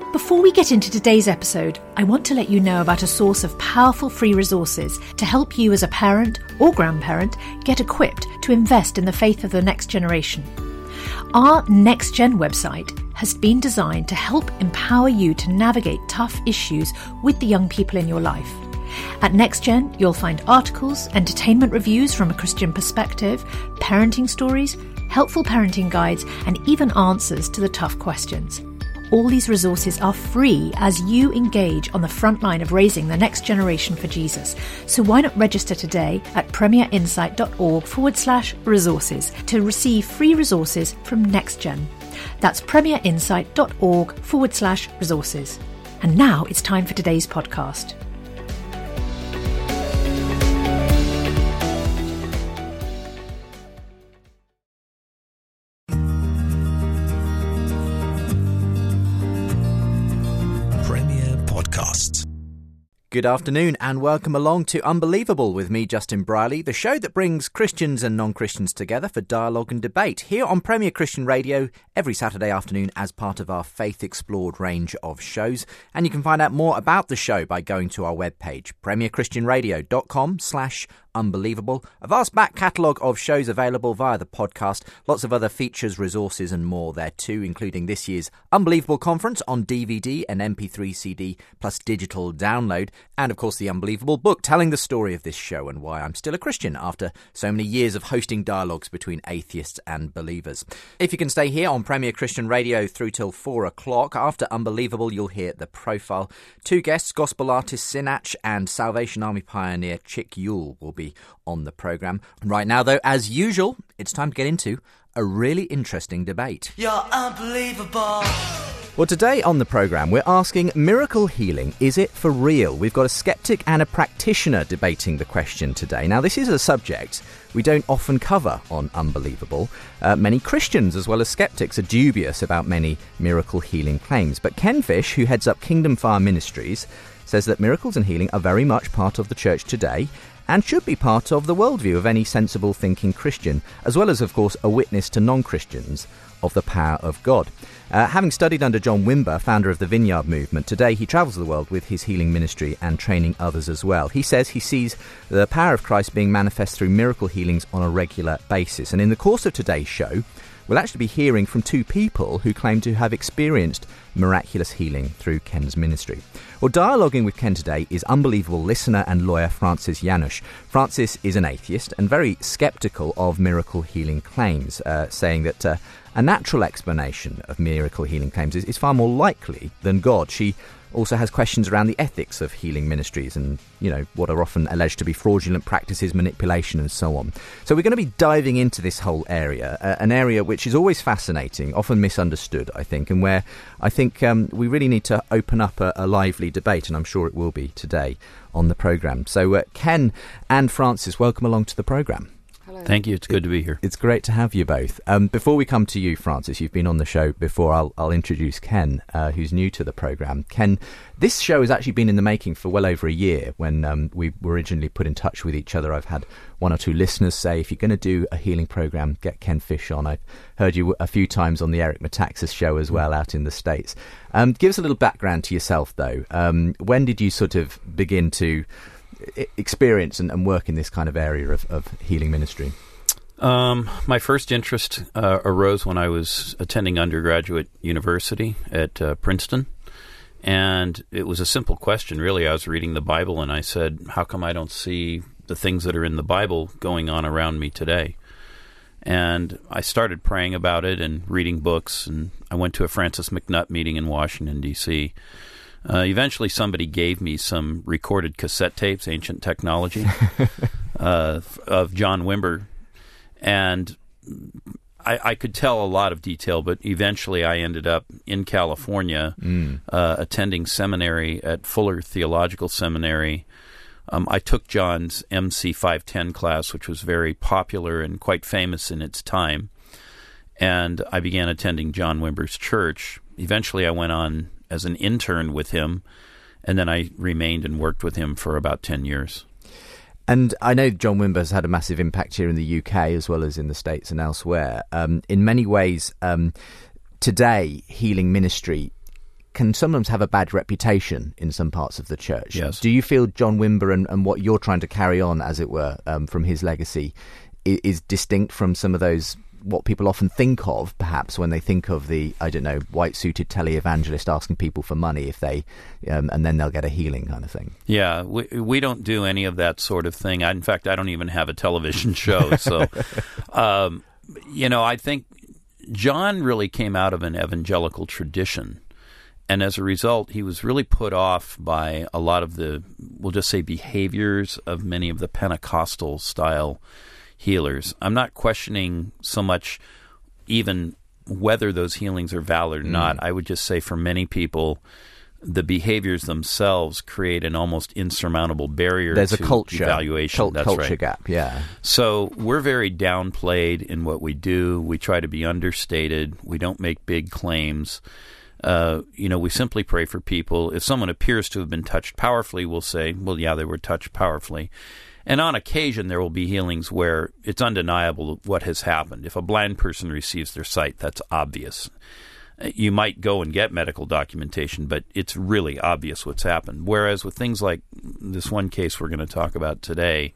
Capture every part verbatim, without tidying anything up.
Before we get into today's episode, I want to let you know about a source of powerful free resources to help you as a parent or grandparent get equipped to invest in the faith of the next generation. Our Next Gen website has been designed to help empower you to navigate tough issues with the young people in your life. At NextGen, you'll find articles, entertainment reviews from a Christian perspective, parenting stories, helpful parenting guides, and even answers to the tough questions. All these resources are free as you engage on the front line of raising the next generation for Jesus. So why not register today at premierinsight.org forward slash resources to receive free resources from NextGen. That's premierinsight.org forward slash resources. And now it's time for today's podcast. Good afternoon and welcome along to Unbelievable with me, Justin Briley, the show that brings Christians and non-Christians together for dialogue and debate here on Premier Christian Radio every Saturday afternoon as part of our Faith Explored range of shows. And you can find out more about the show by going to our webpage, premierchristianradio.com slash Unbelievable. A vast back catalogue of shows available via the podcast. Lots of other features, resources and more there too, including this year's Unbelievable Conference on D V D and M P three C D plus digital download. And of course the Unbelievable book telling the story of this show and why I'm still a Christian after so many years of hosting dialogues between atheists and believers. If you can stay here on Premier Christian Radio through till four o'clock, after Unbelievable you'll hear The Profile. Two guests, gospel artist Sinach and Salvation Army pioneer Chick Yule will be on the programme. Right now, though, as usual, it's time to get into a really interesting debate. You're unbelievable. Well, today on the programme, we're asking, miracle healing, is it for real? We've got a skeptic and a practitioner debating the question today. Now, this is a subject we don't often cover on Unbelievable. Uh, many Christians, as well as skeptics, are dubious about many miracle healing claims. But Ken Fish, who heads up Kingdom Fire Ministries, says that miracles and healing are very much part of the church today and should be part of the worldview of any sensible thinking Christian, as well as, of course, a witness to non-Christians of the power of God. Uh, having studied under John Wimber, founder of the Vineyard Movement, today he travels the world with his healing ministry and training others as well. He says he sees the power of Christ being manifest through miracle healings on a regular basis. And in the course of today's show, we'll actually be hearing from two people who claim to have experienced miraculous healing through Ken's ministry. Well, dialoguing with Ken today is Unbelievable listener and lawyer Francis Janusz. Francis is an atheist and very sceptical of miracle healing claims, uh, saying that uh, a natural explanation of miracle healing claims is, is far more likely than God. She also has questions around the ethics of healing ministries and, you know, what are often alleged to be fraudulent practices, manipulation and so on. So we're going to be diving into this whole area, uh, an area which is always fascinating, often misunderstood, I think, and where I think um, we really need to open up a, a lively debate, and I'm sure it will be today on the programme. So uh, Ken and Francis, welcome along to the programme. Hello. Thank you. It's good to be here. It's great to have you both. Um, before we come to you, Francis, you've been on the show before. I'll, I'll introduce Ken, uh, who's new to the programme. Ken, this show has actually been in the making for well over a year. When um, we were originally put in touch with each other, I've had one or two listeners say, if you're going to do a healing programme, get Ken Fish on. I've heard you a few times on the Eric Metaxas show as well out in the States. Um, give us a little background to yourself, though. Um, when did you sort of begin to experience and, and work in this kind of area of, of healing ministry? Um, my first interest uh, arose when I was attending undergraduate university at uh, Princeton, and it was a simple question, really. I was reading the Bible, and I said, how come I don't see the things that are in the Bible going on around me today? And I started praying about it and reading books, and I went to a Francis McNutt meeting in Washington, D C Uh, eventually, somebody gave me some recorded cassette tapes, Ancient Technology, uh, of John Wimber, and I, I could tell a lot of detail, but eventually I ended up in California mm. uh, attending seminary at Fuller Theological Seminary. Um, I took John's M C five ten class, which was very popular and quite famous in its time, and I began attending John Wimber's church. Eventually, I went on as an intern with him, and then I remained and worked with him for about ten years. And I know John Wimber has had a massive impact here in the U K as well as in the States and elsewhere. Um, in many ways, um, today, healing ministry can sometimes have a bad reputation in some parts of the church. Yes. Do you feel John Wimber and, and what you're trying to carry on, as it were, um, from his legacy is, is distinct from some of those, what people often think of, perhaps, when they think of the, I don't know, white-suited televangelist asking people for money if they, um, and then they'll get a healing kind of thing? Yeah, we, we don't do any of that sort of thing. I, in fact, I don't even have a television show. So, um, you know, I think John really came out of an evangelical tradition. And as a result, he was really put off by a lot of the, we'll just say, behaviors of many of the Pentecostal-style healers. I'm not questioning so much even whether those healings are valid or mm. not. I would just say for many people, the behaviors themselves create an almost insurmountable barrier There's to a culture, evaluation. Cult, That's culture right. gap, yeah. So we're very downplayed in what we do. We try to be understated. We don't make big claims. Uh, you know, we simply pray for people. If someone appears to have been touched powerfully, we'll say, well, yeah, they were touched powerfully. And on occasion, there will be healings where it's undeniable what has happened. If a blind person receives their sight, that's obvious. You might go and get medical documentation, but it's really obvious what's happened. Whereas with things like this one case we're going to talk about today,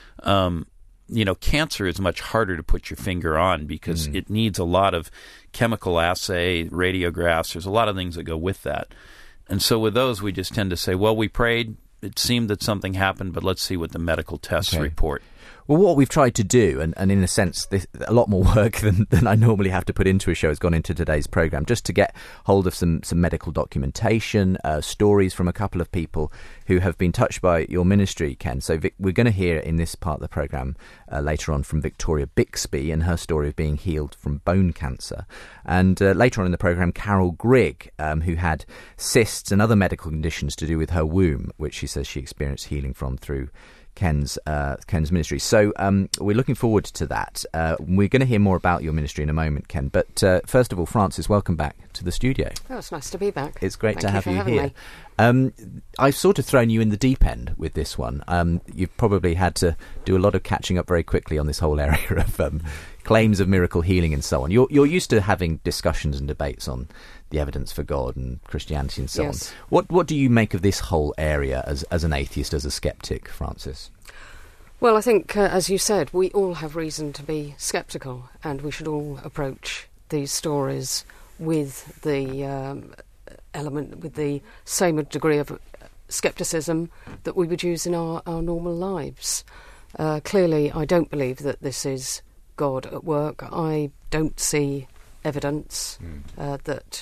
um, you know, cancer is much harder to put your finger on because mm. it needs a lot of chemical assay, radiographs. There's a lot of things that go with that. And so with those, we just tend to say, well, we prayed. It seemed that something happened, but let's see what the medical tests okay. report. Well, what we've tried to do, and, and in a sense, this, a lot more work than, than I normally have to put into a show has gone into today's programme, just to get hold of some, some medical documentation, uh, stories from a couple of people who have been touched by your ministry, Ken. So Vic, we're going to hear in this part of the programme uh, later on from Victoria Bixby and her story of being healed from bone cancer. And uh, later on in the programme, Carol Grigg, um, who had cysts and other medical conditions to do with her womb, which she says she experienced healing from through Ken's uh, Ken's ministry. So um, we're looking forward to that. Uh, we're going to hear more about your ministry in a moment, Ken. But uh, first of all, Frances, welcome back to the studio. Oh, it's nice to be back. It's great Thank to you have for you having here. me. Um, I've sort of thrown you in the deep end with this one. Um, you've probably had to do a lot of catching up very quickly on this whole area of um, claims of miracle healing and so on. You're, you're used to having discussions and debates on the evidence for God and Christianity and so yes. on. What what do you make of this whole area as as an atheist, as a skeptic, Frances? Well, I think, uh, as you said, we all have reason to be sceptical, and we should all approach these stories with the um, element, with the same degree of scepticism that we would use in our, our normal lives. Uh, clearly, I don't believe that this is God at work. I don't see evidence mm. uh, that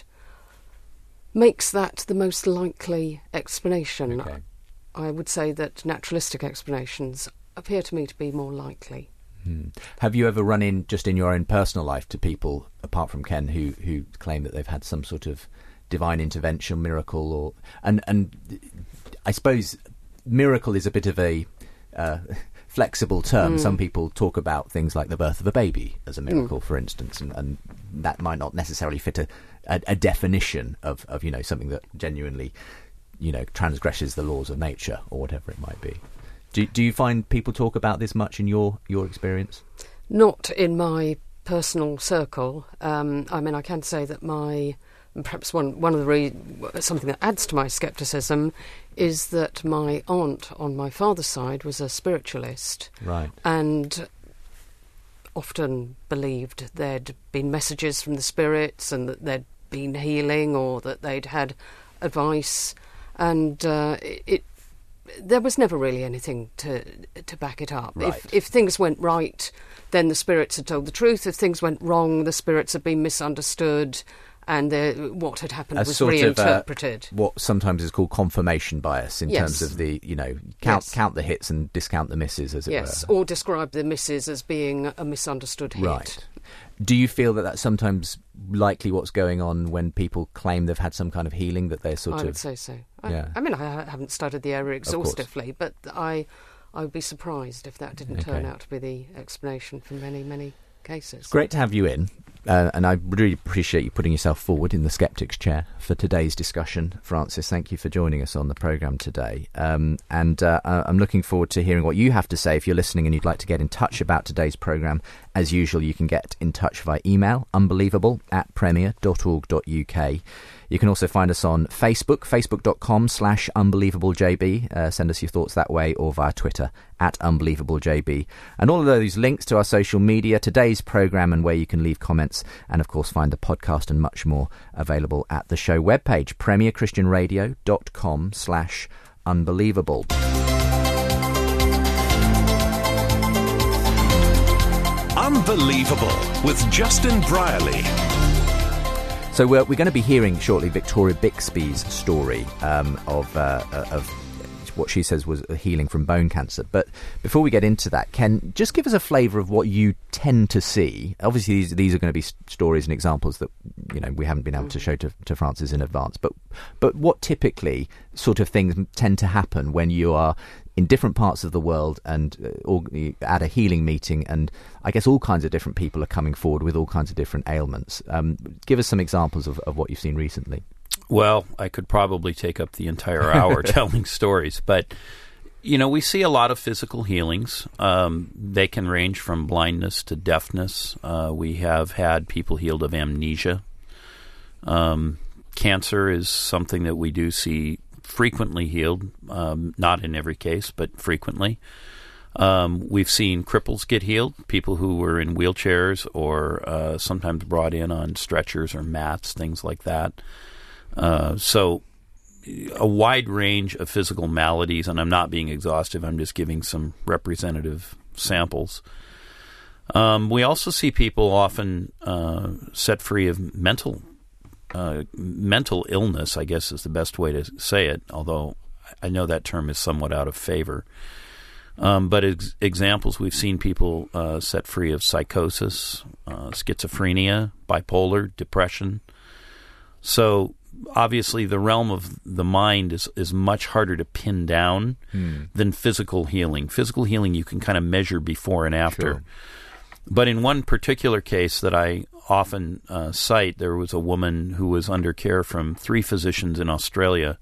makes that the most likely explanation. Okay. I would say that naturalistic explanations appear to me to be more likely. Hmm. Have you ever run in, just in your own personal life, to people, apart from Ken, who, who claim that they've had some sort of divine intervention, miracle, or and and I suppose miracle is a bit of a uh, flexible term. Mm. Some people talk about things like the birth of a baby as a miracle, mm. for instance, and, and that might not necessarily fit a, a, a definition of, of you know something that genuinely you know transgresses the laws of nature or whatever it might be. Do, do you find people talk about this much in your, your experience? Not in my personal circle. Um, I mean, I can say that my, perhaps one, one of the, re- something that adds to my scepticism is that my aunt on my father's side was a spiritualist. Right. And often believed there'd been messages from the spirits and that there'd been healing or that they'd had advice. And uh, it, it there was never really anything to to back it up. Right. If if things went right, then the spirits had told the truth. If things went wrong, the spirits had been misunderstood, and the, what had happened As was sort reinterpreted. Of, uh, what sometimes is called confirmation bias in yes. terms of the, you know, count yes. count the hits and discount the misses, as it yes. were. Or describe the misses as being a misunderstood hit. Right. Do you feel that that's sometimes likely what's going on when people claim they've had some kind of healing, that they're sort I of... I would say so. I, yeah. I mean, I haven't studied the area exhaustively, but I I would be surprised if that didn't Okay. turn out to be the explanation for many, many cases. It's great to have you in, uh, and I really appreciate you putting yourself forward in the Skeptics Chair for today's discussion. Frances, thank you for joining us on the programme today. Um, and uh, I'm looking forward to hearing what you have to say. If you're listening and you'd like to get in touch about today's programme, as usual, you can get in touch via email, unbelievable at premier dot org dot uk. You can also find us on Facebook, facebook.com slash unbelievablejb. Uh, send us your thoughts that way, or via Twitter at unbelievablejb. And all of those links to our social media, today's programme and where you can leave comments, and of course find the podcast and much more available at the show webpage, premierchristianradio.com slash unbelievable. Unbelievable with Justin Brierley. So we're, we're going to be hearing shortly Victoria Bixby's story um, of uh, of what she says was a healing from bone cancer. But before we get into that, Ken, just give us a flavour of what you tend to see. Obviously, these, these are going to be stories and examples that, you know, we haven't been able to show to, to Francis in advance. But but what typically sort of things tend to happen when you are in different parts of the world and uh, or, at a healing meeting, and I guess all kinds of different people are coming forward with all kinds of different ailments. Um, give us some examples of, of what you've seen recently. Well, I could probably take up the entire hour telling stories, but, you know, we see a lot of physical healings. Um, they can range from blindness to deafness. Uh, we have had people healed of amnesia. Um, cancer is something that we do see frequently healed, um, not in every case, but frequently. Um, we've seen cripples get healed, people who were in wheelchairs or uh, sometimes brought in on stretchers or mats, things like that. Uh, so a wide range of physical maladies, and I'm not being exhaustive, I'm just giving some representative samples. Um, we also see people often uh, set free of mental uh, mental illness, I guess is the best way to say it, although I know that term is somewhat out of favor. Um, but ex- examples, we've seen people uh, set free of psychosis, uh, schizophrenia, bipolar, depression. So obviously the realm of the mind is, is much harder to pin down hmm. than physical healing. Physical healing you can kind of measure before and after. Sure. But in one particular case that I often uh, cite, there was a woman who was under care from three physicians in Australia,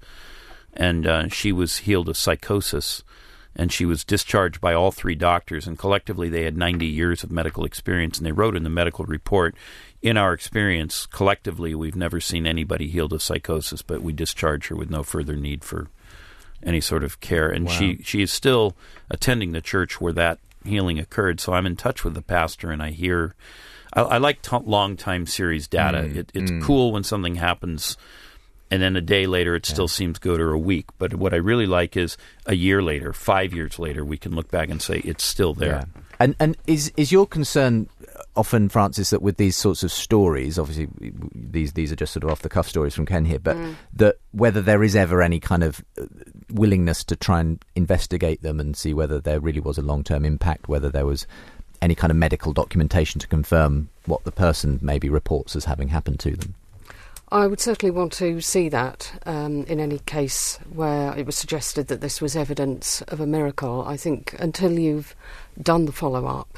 and uh, she was healed of psychosis, and she was discharged by all three doctors, and collectively they had ninety years of medical experience, and they wrote in the medical report, in our experience, collectively, we've never seen anybody healed of psychosis, but we discharge her with no further need for any sort of care. And wow. she, she is still attending the church where that healing occurred. So I'm in touch with the pastor, and I hear... I, I like t- long-time series data. Mm, it, it's mm. cool when something happens, and then a day later it yeah. still seems good, or a week. But what I really like is a year later, five years later, we can look back and say it's still there. Yeah. And and is is your concern often, Francis, that with these sorts of stories, obviously these these are just sort of off-the-cuff stories from Ken here, but mm. that whether there is ever any kind of willingness to try and investigate them and see whether there really was a long-term impact, whether there was any kind of medical documentation to confirm what the person maybe reports as having happened to them? I would certainly want to see that um, in any case where it was suggested that this was evidence of a miracle. I think until you've done the follow-up,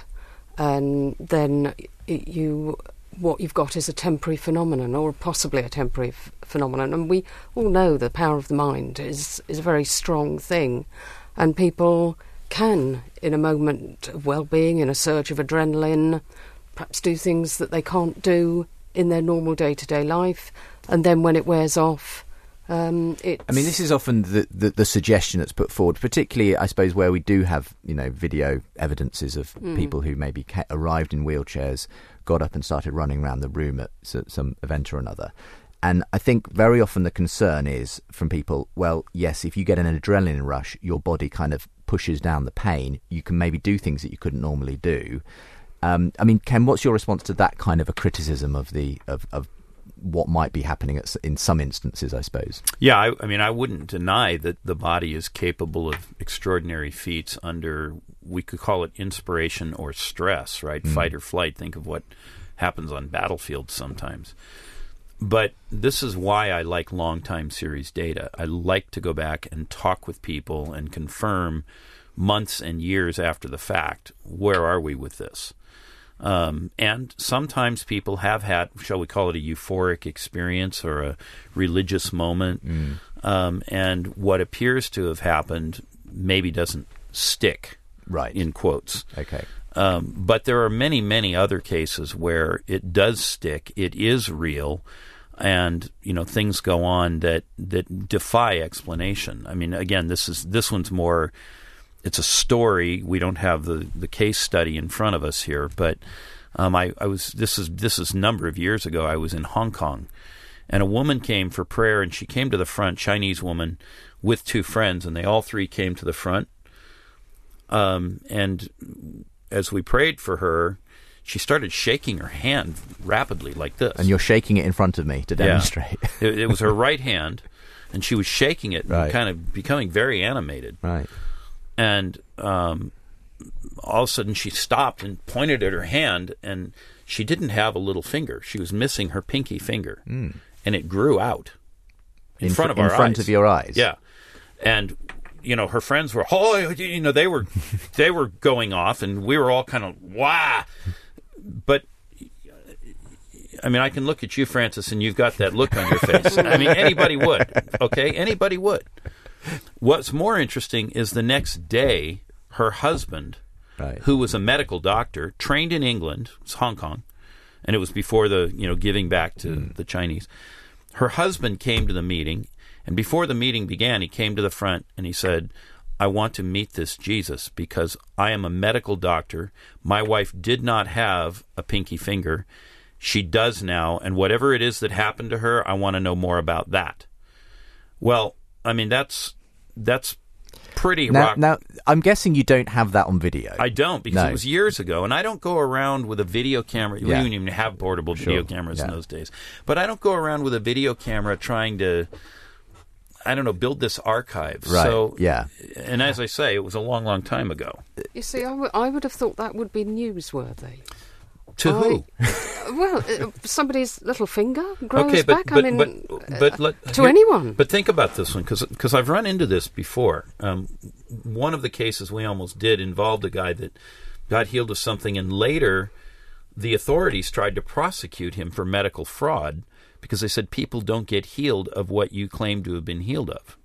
and then it, you what you've got is a temporary phenomenon, or possibly a temporary f- phenomenon. And we all know the power of the mind is, is a very strong thing, and people can, in a moment of well-being, in a surge of adrenaline, perhaps do things that they can't do in their normal day-to-day life, and then when it wears off, um, it's... I mean, this is often the, the, the suggestion that's put forward, particularly, I suppose, where we do have, you know, video evidences of mm. people who maybe ca- arrived in wheelchairs, got up and started running around the room at some event or another. And I think very often the concern is from people, well, yes, if you get an adrenaline rush, your body kind of pushes down the pain. You can maybe do things that you couldn't normally do. Um, I mean, Ken, what's your response to that kind of a criticism of the of, of what might be happening at, in some instances, I suppose? Yeah, I, I mean, I wouldn't deny that the body is capable of extraordinary feats under, we could call it inspiration or stress, right? Mm. Fight or flight. Think of what happens on battlefields sometimes. But this is why I like long-time series data. I like to go back and talk with people and confirm months and years after the fact, where are we with this? Um, and sometimes people have had, shall we call it a euphoric experience or a religious moment, mm. um, and what appears to have happened maybe doesn't stick, right? In quotes. Okay. Um, but there are many, many other cases where it does stick, it is real, and you know things go on that that defy explanation. I mean, again, this is this one's more. It's a story. We don't have the, the case study in front of us here, but um, I, I was. This is this is a number of years ago. I was in Hong Kong, and a woman came for prayer, and she came to the front, Chinese woman, with two friends, and they all three came to the front. Um, and as we prayed for her, she started shaking her hand rapidly like this. And you're shaking it in front of me to demonstrate. Yeah. it, it was her right hand, and she was shaking it, right. and kind of becoming very animated. Right. And um, all of a sudden she stopped and pointed at her hand, and she didn't have a little finger. She was missing her pinky finger, mm. and it grew out in, in front of in our eyes. In front eyes. of your eyes. Yeah. And, you know, her friends were, oh, you know, they were, they were going off, and we were all kind of, wah. But, I mean, I can look at you, Francis, and you've got that look on your face. I mean, anybody would, okay? Anybody would. What's more interesting is the next day, her husband, right. who was a medical doctor, trained in England, it was Hong Kong, and it was before the, you know, giving back to mm. the Chinese. Her husband came to the meeting, and before the meeting began, he came to the front and he said, I want to meet this Jesus because I am a medical doctor. My wife did not have a pinky finger. She does now, and whatever it is that happened to her, I want to know more about that. Well, I mean, that's that's pretty now, rock. Now, I'm guessing you don't have that on video. I don't, because no. it was years ago, and I don't go around with a video camera. We yeah. didn't even have portable sure. video cameras yeah. in those days. But I don't go around with a video camera trying to, I don't know, build this archive. Right, so, yeah. And as I say, it was a long, long time ago. You see, I, w- I would have thought that would be newsworthy. To I, who? Well, uh, somebody's little finger grows okay, but, back. but, I mean, but, but let, to here, anyone. But think about this one, because I've run into this before. Um, one of the cases we almost did involved a guy that got healed of something, and later the authorities tried to prosecute him for medical fraud because they said people don't get healed of what you claim to have been healed of.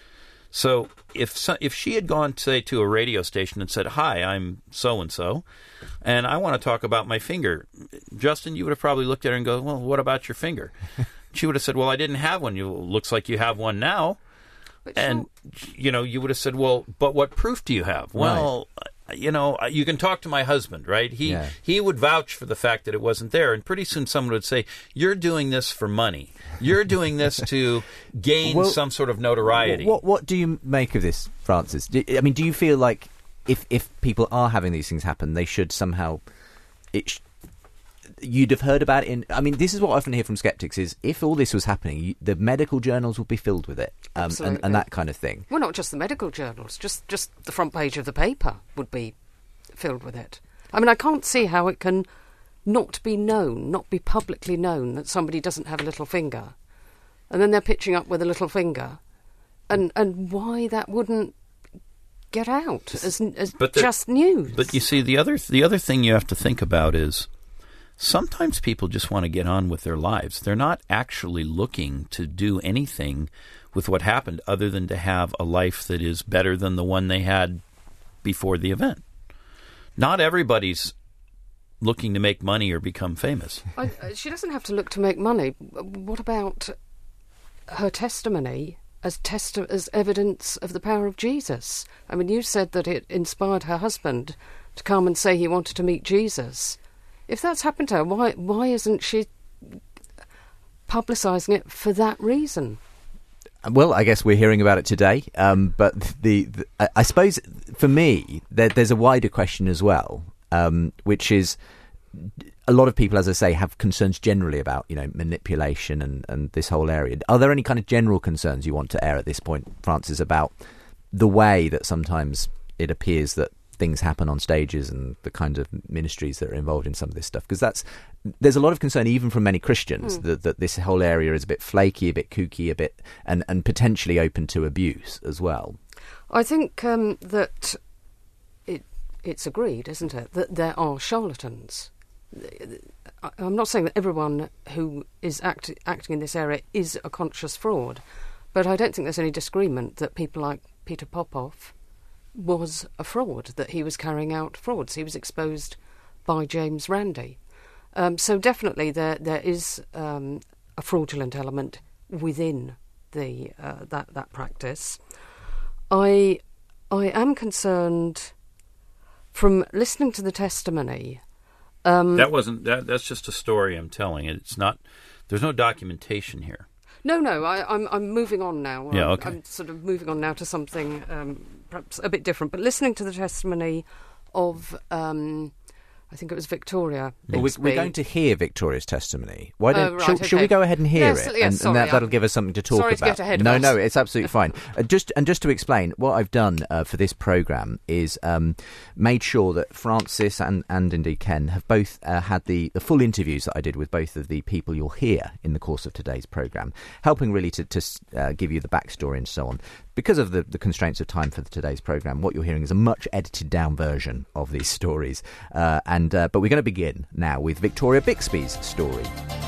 So if so, if she had gone, say, to a radio station and said, hi, I'm so-and-so, and I want to talk about my finger, Justin, you would have probably looked at her and go, well, what about your finger? She would have said, well, I didn't have one. You looks like you have one now. But and, you know, you would have said, well, but what proof do you have? Well, right. you know, you can talk to my husband, right? He yeah. he would vouch for the fact that it wasn't there. And pretty soon someone would say, you're doing this for money. You're doing this to gain well, some sort of notoriety. What what do you make of this, Francis? Do, I mean, do you feel like if if people are having these things happen, they should somehow... it sh- you'd have heard about it in... I mean, this is what I often hear from skeptics, is if all this was happening, you, the medical journals would be filled with it, um, and, and that kind of thing. Well, not just the medical journals, just, just the front page of the paper would be filled with it. I mean, I can't see how it can not be known, not be publicly known that somebody doesn't have a little finger, and then they're pitching up with a little finger, and and why that wouldn't get out as, as but the, just news. But you see, the other the other thing you have to think about is sometimes people just want to get on with their lives. They're not actually looking to do anything with what happened other than to have a life that is better than the one they had before the event. Not everybody's looking to make money or become famous. I, she doesn't have to look to make money. What about her testimony as testi- as evidence of the power of Jesus? I mean, you said that it inspired her husband to come and say he wanted to meet Jesus. If that's happened to her, why why isn't she publicising it for that reason? Well, I guess we're hearing about it today, um, but the, the I, I suppose for me there, there's a wider question as well, um, which is a lot of people, as I say, have concerns generally about, you know, manipulation and, and this whole area. Are there any kind of general concerns you want to air at this point, Francis, about the way that sometimes it appears that things happen on stages and the kind of ministries that are involved in some of this stuff? Because that's there's a lot of concern even from many Christians mm. that, that this whole area is a bit flaky, a bit kooky, a bit and, and potentially open to abuse as well. I think um, that it it's agreed, isn't it, that there are charlatans. I'm not saying that everyone who is act, acting in this area is a conscious fraud, but I don't think there's any disagreement that people like Peter Popoff was a fraud, that he was carrying out frauds. He was exposed by James Randi. Um, so definitely there there is um, a a fraudulent element within the uh, that that practice. I I am concerned from listening to the testimony. Um, that wasn't that. That's just a story I'm telling. It's not. There's no documentation here. No, no. I, I'm I'm moving on now. Yeah, I'm, okay. I'm sort of moving on now to something um, perhaps a bit different. But listening to the testimony of. Um, I think it was Victoria. Well, we, we're going to hear Victoria's testimony. Why don't? Oh, right, shall, okay. shall we go ahead and hear Yes, it? yes, and sorry, and that, that'll I'm give us something to talk sorry about. to get ahead of no, us. no, it's absolutely fine. Uh, just and just to explain, what I've done uh, for this program is um, made sure that Francis and, and indeed Ken have both uh, had the, the full interviews that I did with both of the people you'll hear in the course of today's program, helping really to, to uh, give you the backstory and so on. Because of the, the constraints of time for today's programme, what you're hearing is a much edited down version of these stories. Uh, and uh, but we're going to begin now with Victoria Bixby's story.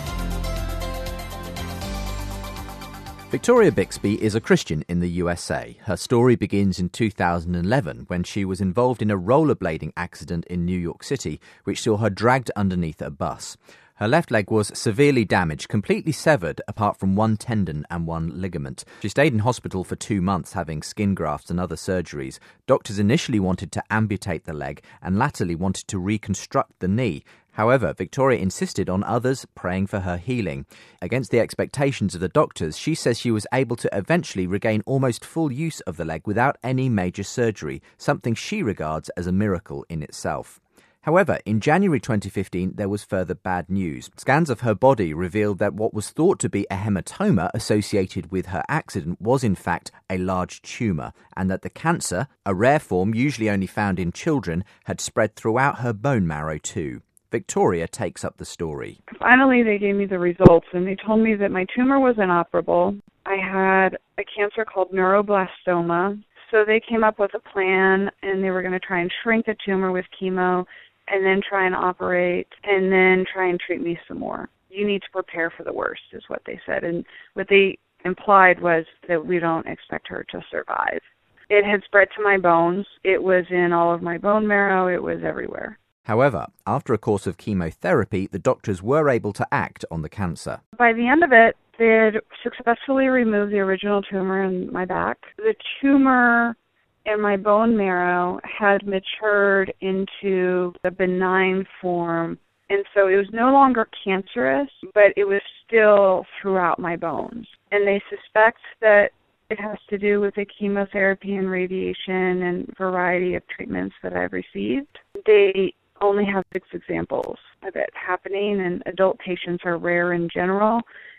Victoria Bixby is a Christian in the U S A. Her story begins in two thousand eleven when she was involved in a rollerblading accident in New York City, which saw her dragged underneath a bus. Her left leg was severely damaged, completely severed, apart from one tendon and one ligament. She stayed in hospital for two months having skin grafts and other surgeries. Doctors initially wanted to amputate the leg and latterly wanted to reconstruct the knee. However, Victoria insisted on others praying for her healing. Against the expectations of the doctors, she says she was able to eventually regain almost full use of the leg without any major surgery, something she regards as a miracle in itself. However, in January twenty fifteen, there was further bad news. Scans of her body revealed that what was thought to be a hematoma associated with her accident was in fact a large tumour, and that the cancer, a rare form usually only found in children, had spread throughout her bone marrow too. Victoria takes up the story. Finally, they gave me the results, and they told me that my tumor was inoperable. I had a cancer called neuroblastoma, so they came up with a plan, and they were going to try and shrink the tumor with chemo, and then try and operate, and then try and treat me some more. You need to prepare for the worst, is what they said. And what they implied was that we don't expect her to survive. It had spread to my bones. It was in all of my bone marrow. It was everywhere. However, after a course of chemotherapy, the doctors were able to act on the cancer. By the end of it, they had successfully removed the original tumor in my back. The tumor and my bone marrow had matured into a benign form, and so it was no longer cancerous, but it was still throughout my bones. And they suspect that it has to do with the chemotherapy and radiation and variety of treatments that I've received. They only have six examples of it happening, and adult patients are rare in general.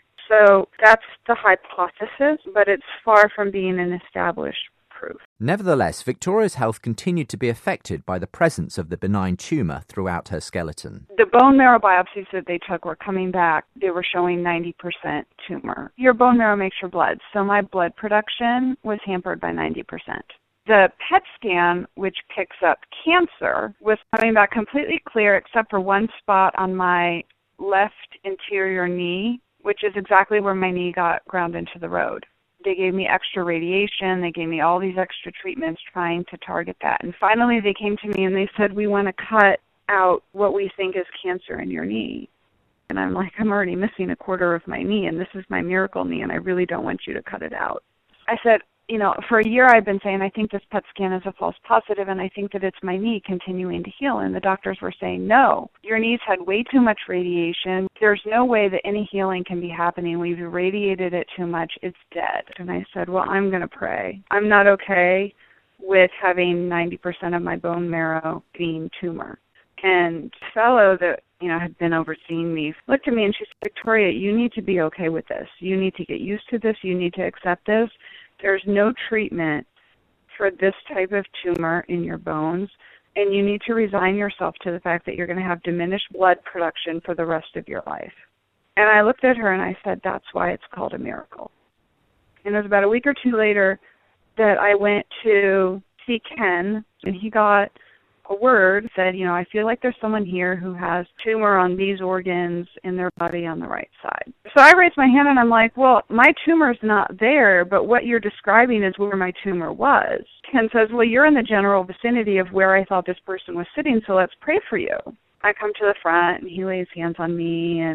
So that's the hypothesis, but it's far from being an established proof. Nevertheless, Victoria's health continued to be affected by the presence of the benign tumour throughout her skeleton. The bone marrow biopsies that they took were coming back. They were showing ninety percent tumor. Your bone marrow makes your blood, so my blood production was hampered by ninety percent. The P E T scan, which picks up cancer, was coming back completely clear except for one spot on my left anterior knee, which is exactly where my knee got ground into the road. They gave me extra radiation. They gave me all these extra treatments trying to target that. And finally they came to me and they said, we want to cut out what we think is cancer in your knee. And I'm like, I'm already missing a quarter of my knee, and this is my miracle knee, and I really don't want you to cut it out. I said, you know, for a year I've been saying I think this P E T scan is a false positive, and I think that it's my knee continuing to heal. And the doctors were saying, no, your knee's had way too much radiation. There's no way that any healing can be happening. We've irradiated it too much. It's dead. And I said, well, I'm going to pray. I'm not okay with having ninety percent of my bone marrow being tumor. And the fellow that, you know, had been overseeing me looked at me and she said, Victoria, you need to be okay with this. You need to get used to this. You need to accept this. There's no treatment for this type of tumor in your bones, and you need to resign yourself to the fact that you're going to have diminished blood production for the rest of your life. And I looked at her and I said, that's why it's called a miracle. And it was about a week or two later that I went to see Ken, and he got a word, said, you know, I feel like there's someone here who has tumor on these organs in their body on the right side. So I raised my hand and I'm like, well, my tumor's not there, but what you're describing is where my tumor was. Ken says, well, you're in the general vicinity of where I thought this person was sitting, so let's pray for you. I come to the front and he lays hands on me and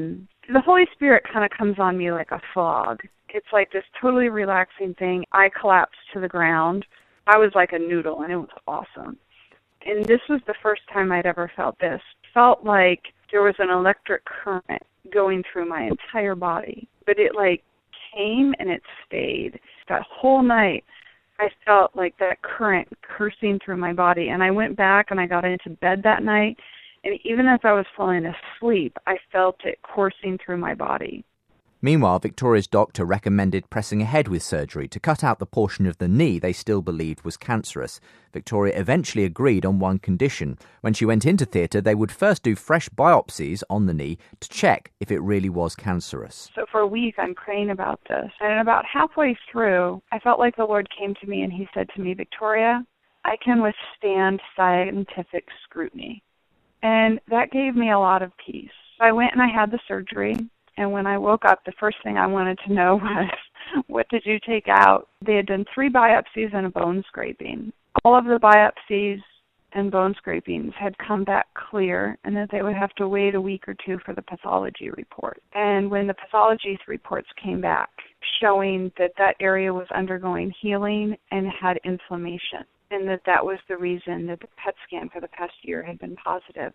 the Holy Spirit kind of comes on me like a fog. It's like this totally relaxing thing. I collapsed to the ground. I was like a noodle, and it was awesome. And this was the first time I'd ever felt this. Felt like there was an electric current going through my entire body. But it, like, came and it stayed. That whole night, I felt like that current coursing through my body. And I went back and I got into bed that night, and even as I was falling asleep, I felt it coursing through my body. Meanwhile, Victoria's doctor recommended pressing ahead with surgery to cut out the portion of the knee they still believed was cancerous. Victoria eventually agreed on one condition. When she went into theatre, they would first do fresh biopsies on the knee to check if it really was cancerous. So for a week, I'm praying about this. And about halfway through, I felt like the Lord came to me and he said to me, Victoria, I can withstand scientific scrutiny. And that gave me a lot of peace. So I went and I had the surgery. And when I woke up, the first thing I wanted to know was, what did you take out? They had done three biopsies and a bone scraping. All of the biopsies and bone scrapings had come back clear, and that they would have to wait a week or two for the pathology report. And when the pathology reports came back, showing that that area was undergoing healing and had inflammation, and that that was the reason that the P E T scan for the past year had been positive,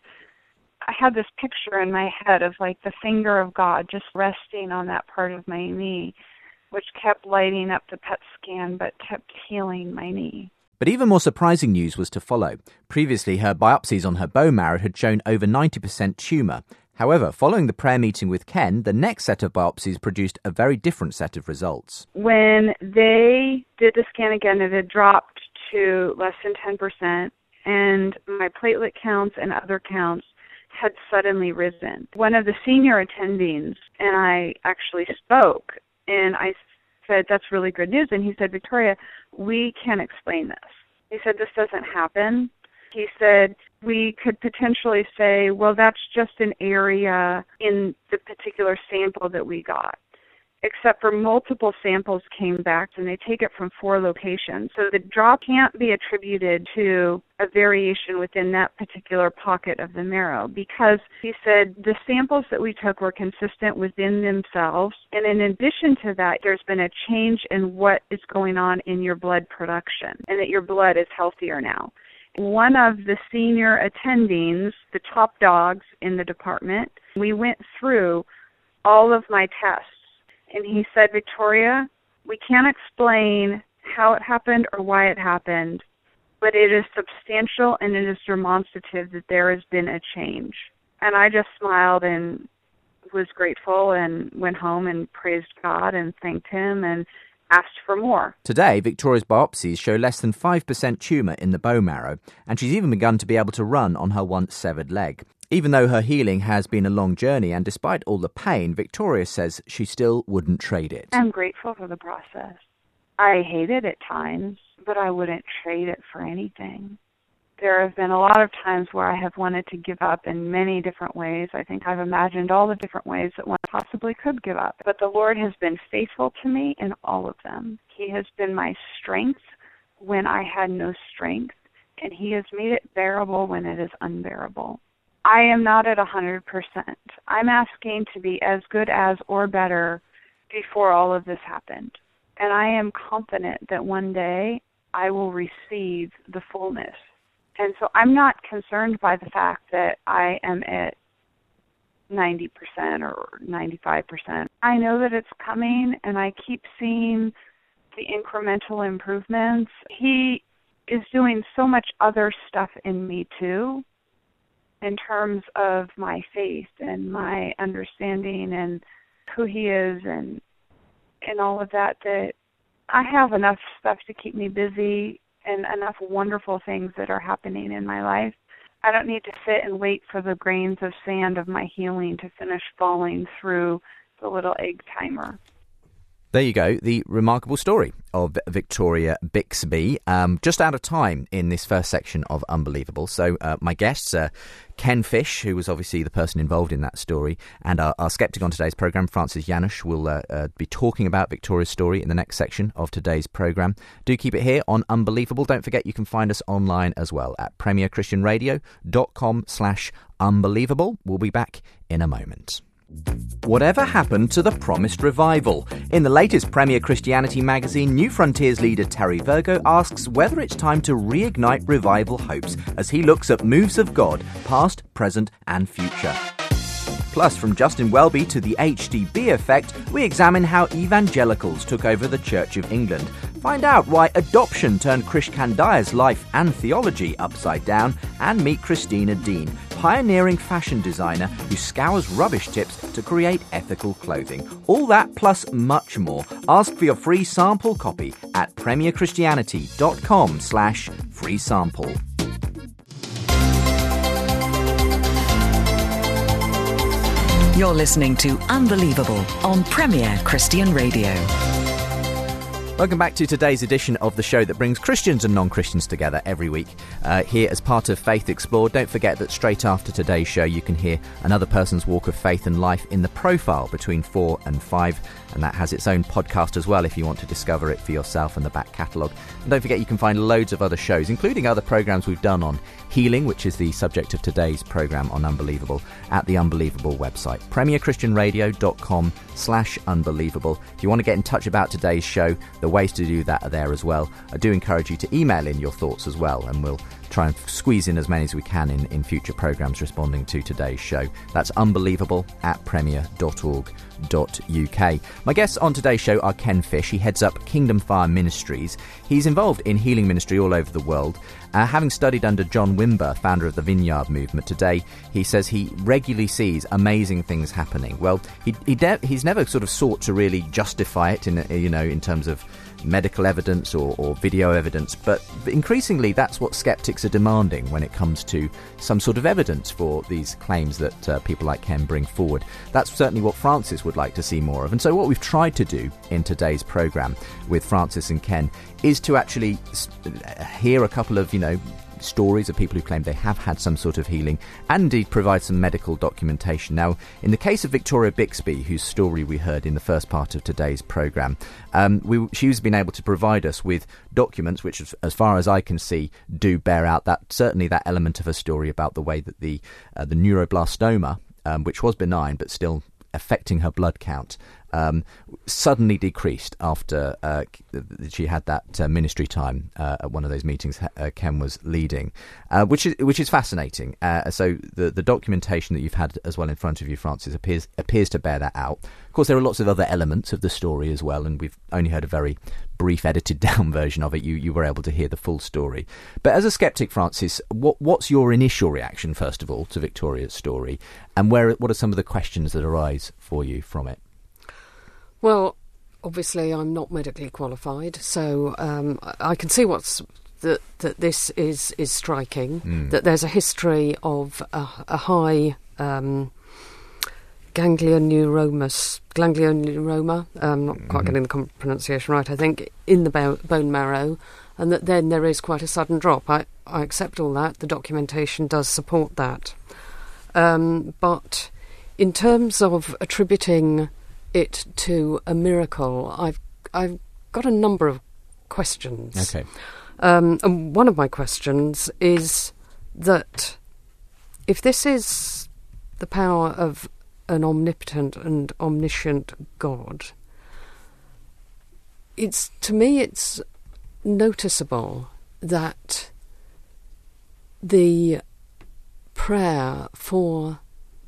I had this picture in my head of like the finger of God just resting on that part of my knee, which kept lighting up the P E T scan but kept healing my knee. But even more surprising news was to follow. Previously, her biopsies on her bone marrow had shown over ninety percent tumour. However, following the prayer meeting with Ken, the next set of biopsies produced a very different set of results. When they did the scan again, it had dropped to less than ten percent, and my platelet counts and other counts had suddenly risen. One of the senior attendings and I actually spoke, and I said, that's really good news. And he said, Victoria, we can't explain this. He said, this doesn't happen. He said, we could potentially say, well, that's just an area in the particular sample that we got. Except for multiple samples came back, and they take it from four locations. So the drop can't be attributed to a variation within that particular pocket of the marrow, because he said the samples that we took were consistent within themselves. And in addition to that, there's been a change in what is going on in your blood production, and that your blood is healthier now. One of the senior attendings, the top dogs in the department, we went through all of my tests. And he said, Victoria, we can't explain how it happened or why it happened, but it is substantial and it is demonstrative that there has been a change. And I just smiled and was grateful and went home and praised God and thanked him and asked for more. Today, Victoria's biopsies show less than five percent tumour in the bone marrow, and she's even begun to be able to run on her once severed leg. Even though her healing has been a long journey, and despite all the pain, Victoria says she still wouldn't trade it. I'm grateful for the process. I hate it at times, but I wouldn't trade it for anything. There have been a lot of times where I have wanted to give up in many different ways. I think I've imagined all the different ways that one possibly could give up. But the Lord has been faithful to me in all of them. He has been my strength when I had no strength, and he has made it bearable when it is unbearable. I am not at one hundred percent. I'm asking to be as good as or better before all of this happened. And I am confident that one day I will receive the fullness. And so I'm not concerned by the fact that I am at ninety percent or ninety-five percent. I know that it's coming, and I keep seeing the incremental improvements. He is doing so much other stuff in me too, in terms of my faith and my understanding and who he is and and all of that, that I have enough stuff to keep me busy and enough wonderful things that are happening in my life. I don't need to sit and wait for the grains of sand of my healing to finish falling through the little egg timer. There you go, the remarkable story of Victoria Bixby. Um, just out of time in this first section of Unbelievable. So uh, my guests, uh, Ken Fish, who was obviously the person involved in that story, and our, our skeptic on today's programme, Francis Janusz, will uh, uh, be talking about Victoria's story in the next section of today's programme. Do keep it here on Unbelievable. Don't forget you can find us online as well at premier christian radio dot com slash unbelievable. We'll be back in a moment. Whatever happened to the promised revival? In the latest Premier Christianity magazine, New Frontiers leader Terry Virgo asks whether it's time to reignite revival hopes as he looks at moves of God, past, present and future. Plus, from Justin Welby to the H D B effect, we examine how evangelicals took over the Church of England. Find out why adoption turned Krish Kandiah's life and theology upside down, and meet Christina Dean, pioneering fashion designer who scours rubbish tips to create ethical clothing. All that plus much more. Ask for your free sample copy at premierchristianity.com slash free sample. You're listening to Unbelievable on Premier Christian Radio. Welcome back to today's edition of the show that brings Christians and non-Christians together every week uh, here as part of Faith Explored. Don't forget that straight after today's show you can hear another person's walk of faith and life in the profile between four and five, and that has its own podcast as well if you want to discover it for yourself and the back catalogue. And don't forget you can find loads of other shows, including other programmes we've done on healing, which is the subject of today's programme on Unbelievable, at the Unbelievable website, premierchristianradio.com slash unbelievable. If you want to get in touch about today's show, the ways to do that are there as well. I do encourage you to email in your thoughts as well, and we'll try and squeeze in as many as we can in, in future programmes responding to today's show. That's unbelievable at premier dot org dot uk. My guests on today's show are Ken Fish. He heads up Kingdom Fire Ministries. He's involved in healing ministry all over the world. Uh, having studied under John Wimber, founder of the Vineyard Movement, today he says he regularly sees amazing things happening. Well, he, he de- he's never sort of sought to really justify it in, you know, in terms of medical evidence or, or video evidence, but increasingly that's what skeptics are demanding when it comes to some sort of evidence for these claims that uh, people like Ken bring forward. That's certainly what Francis would like to see more of. And so what we've tried to do in today's programme with Francis and Ken is to actually hear a couple of, you know, stories of people who claim they have had some sort of healing, and indeed provide some medical documentation. Now, in the case of Victoria Bixby, whose story we heard in the first part of today's programme, um, we, she's been able to provide us with documents which, as far as I can see, do bear out that certainly that element of her story about the way that the uh, the neuroblastoma, um, which was benign but still affecting her blood count, um, suddenly decreased after uh, she had that uh, ministry time uh, at one of those meetings uh, Ken was leading, uh, which is which is fascinating. Uh, so the the documentation that you've had as well in front of you, Francis, appears appears to bear that out. Of course, there are lots of other elements of the story as well, and we've only heard a very brief edited down version of it. You you were able to hear the full story. But as a skeptic, Francis, what what's your initial reaction, first of all, to Victoria's story, and where what are some of the questions that arise for you from it? Well, obviously I'm not medically qualified, so um, I can see what's that that this is is striking. Mm. That there's a history of a, a high um, ganglioneuromas, ganglioneuroma. I'm not quite mm-hmm. getting the com- pronunciation right. I think in the bo- bone marrow, and that then there is quite a sudden drop. I I accept all that. The documentation does support that, um, but in terms of attributing it to a miracle, I've I've got a number of questions. Okay. Um, and one of my questions is that if this is the power of an omnipotent and omniscient God, it's to me it's noticeable that the prayer for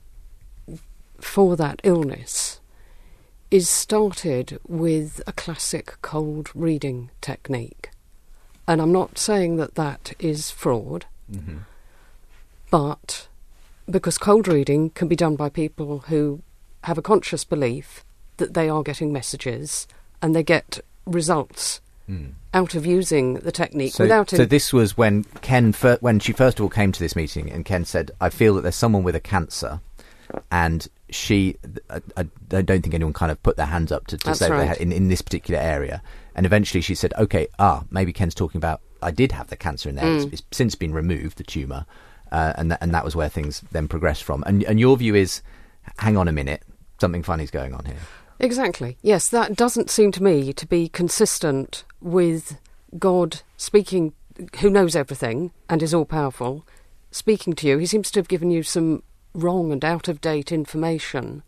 for that illness is started with a classic cold reading technique. And I'm not saying that that is fraud, mm-hmm. but because cold reading can be done by people who have a conscious belief that they are getting messages and they get results mm. out of using the technique so, without... So this was when Ken, fir- when she first of all came to this meeting, and Ken said, I feel that there's someone with a cancer, and she, I, I don't think anyone kind of put their hands up to, to say right. they had in, in this particular area. And eventually she said, okay, ah, maybe Ken's talking about, I did have the cancer in there. Mm. It's, it's since been removed, the tumour. Uh, and, th- and that was where things then progressed from. And, and your view is, hang on a minute, something funny's going on here. Exactly. Yes, that doesn't seem to me to be consistent with God speaking, who knows everything and is all-powerful, speaking to you. He seems to have given you some wrong and out-of-date information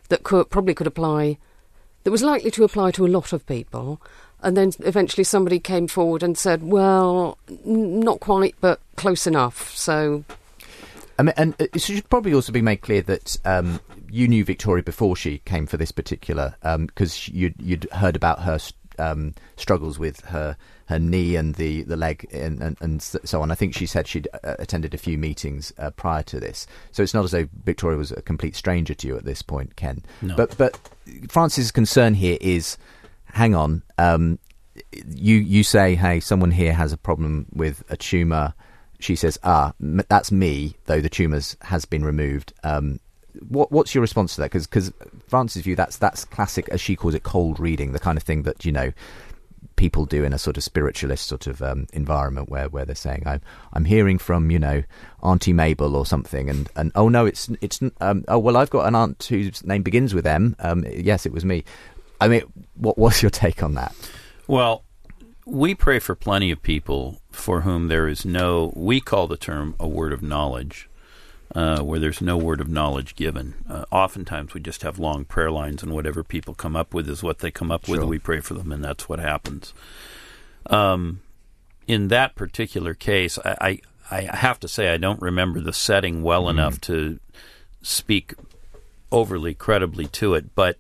that could, probably could apply, that was likely to apply to a lot of people. And then eventually somebody came forward and said, well, n- not quite, but close enough. So... I mean, and it should probably also be made clear that um, you knew Victoria before she came for this particular, because um, you'd, you'd heard about her um, struggles with her, her knee and the, the leg and, and, and so on. I think she said she'd uh, attended a few meetings uh, prior to this. So it's not as though Victoria was a complete stranger to you at this point, Ken. No. But, but Francis's concern here is, hang on, um, you, you say, hey, someone here has a problem with a tumour. She says, ah, m- that's me, though the tumour has been removed. Um, what, what's your response to that? Because Francis' view, that's that's classic, as she calls it, cold reading, the kind of thing that, you know, people do in a sort of spiritualist sort of um, environment where, where they're saying, I'm I'm hearing from, you know, Auntie Mabel or something, and, and oh, no, it's, it's um, oh, well, I've got an aunt whose name begins with M. Um, yes, it was me. I mean, what what's your take on that? Well, we pray for plenty of people for whom there is no, we call the term a word of knowledge, uh, where there's no word of knowledge given. Uh, oftentimes we just have long prayer lines, and whatever people come up with is what they come up Sure. with. We pray for them, and that's what happens. Um, in that particular case, I, I, I have to say I don't remember the setting well mm. enough to speak overly credibly to it, but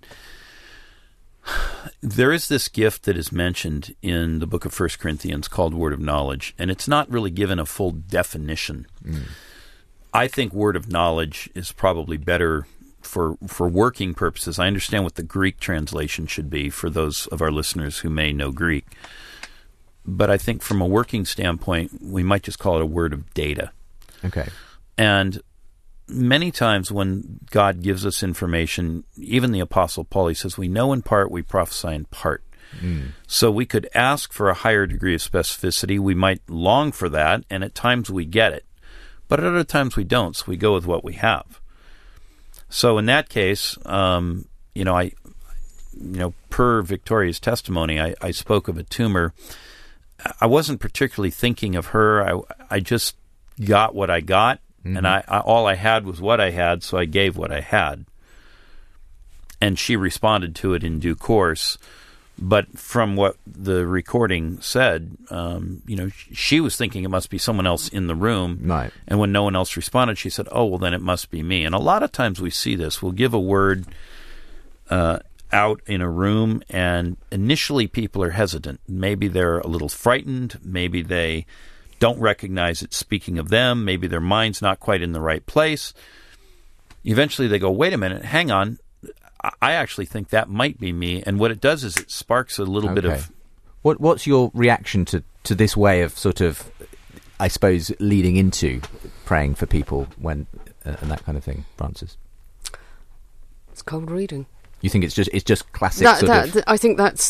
there is this gift that is mentioned in the book of First Corinthians called word of knowledge, and it's not really given a full definition. Mm. I think word of knowledge is probably better for for working purposes. I understand what the Greek translation should be for those of our listeners who may know Greek. But I think from a working standpoint, we might just call it a word of data. Okay. And many times when God gives us information, even the Apostle Paul, he says, we know in part, we prophesy in part. Mm. So we could ask for a higher degree of specificity. We might long for that, and at times we get it. But at other times we don't, so we go with what we have. So in that case, um, you know, I, you know, per Victoria's testimony, I, I spoke of a tumor. I wasn't particularly thinking of her. I, I just got what I got. Mm-hmm. And I, I all I had was what I had, so I gave what I had. And she responded to it in due course. But from what the recording said, um, you know, she was thinking it must be someone else in the room. Right. And when no one else responded, she said, oh, well, then it must be me. And a lot of times we see this. We'll give a word uh, out in a room, and initially people are hesitant. Maybe they're a little frightened. Maybe they don't recognize it speaking of them. Maybe their mind's not quite in the right place. Eventually they go, wait a minute, hang on. I actually think that might be me. And what it does is it sparks a little okay. bit of... What What's your reaction to, to this way of sort of, I suppose, leading into praying for people when uh, and that kind of thing, Francis? It's cold reading. You think it's just it's just classic that, sort that, of... th- I think that's...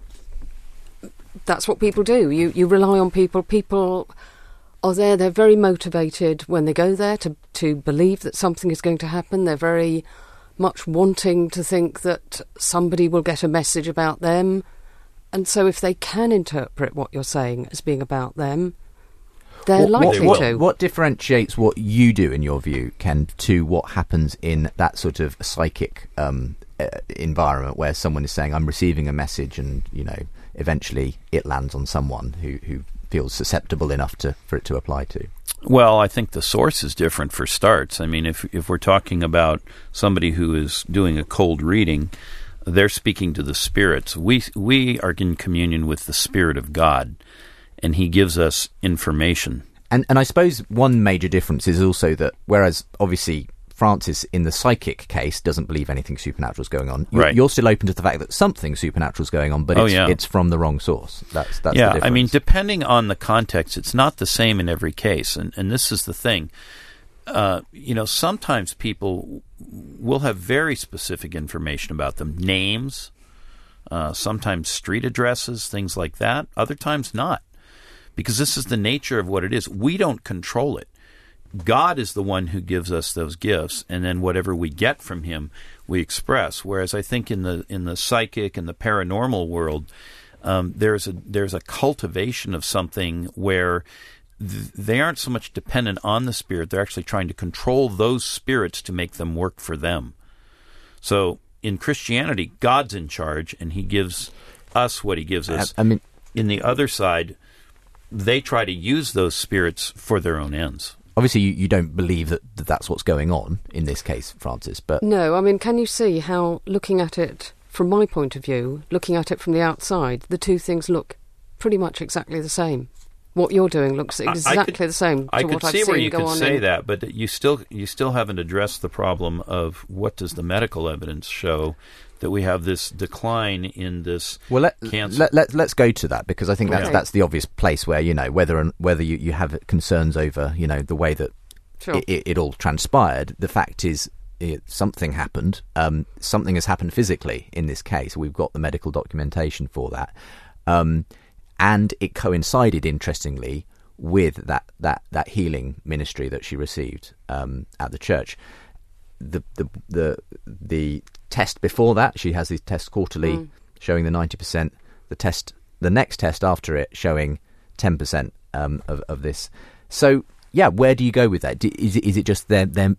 That's what people do. You you rely on people. People are there. They're very motivated when they go there to, to believe that something is going to happen. They're very much wanting to think that somebody will get a message about them. And so if they can interpret what you're saying as being about them, they're what, likely what, to. What, what differentiates what you do, in your view, Ken, to what happens in that sort of psychic um, uh, environment where someone is saying, I'm receiving a message, and, you know, eventually it lands on someone who, who feels susceptible enough to for it to apply to? Well, I think the source is different for starts. I mean, if if we're talking about somebody who is doing a cold reading, they're speaking to the spirits. We we are in communion with the Spirit of God, and He gives us information. And and I suppose one major difference is also that whereas obviously Francis, in the psychic case, doesn't believe anything supernatural is going on. You're, right. you're still open to the fact that something supernatural is going on, but oh, it's, yeah. it's from the wrong source. That's that's yeah. the difference. I mean, depending on the context, it's not the same in every case, and and this is the thing. Uh, you know, sometimes people will have very specific information about them, names, uh, sometimes street addresses, things like that. Other times not, because this is the nature of what it is. We don't control it. God is the one who gives us those gifts, and then whatever we get from Him, we express. Whereas I think in the in the psychic and the paranormal world, um, there's a there's a cultivation of something where th- they aren't so much dependent on the spirit; they're actually trying to control those spirits to make them work for them. So in Christianity, God's in charge, and he gives us what he gives us. I, I mean, in the other side, they try to use those spirits for their own ends. Obviously, you, you don't believe that, that that's what's going on in this case, Francis, but... No, I mean, can you see how, looking at it from my point of view, looking at it from the outside, the two things look pretty much exactly the same? What you're doing looks exactly I could, the same to I what could I've see seen where you go could on say in... that, but you still you still haven't addressed the problem of what does the medical evidence show that we have this decline in this well, let, cancer. Let, let, let's go to that, because I think that's Okay. that's the obvious place where, you know, whether whether you, you have concerns over, you know, the way that Sure. it, it, it all transpired. The fact is, it, something happened. Um, something has happened physically in this case. We've got the medical documentation for that, um, and it coincided, interestingly, with that, that, that healing ministry that she received um, at the church. The, the the the test before that, she has these tests quarterly mm. showing the ninety percent. The test, the next test after it, showing ten percent um, of of this. So yeah, where do you go with that? Do, is it is it just them them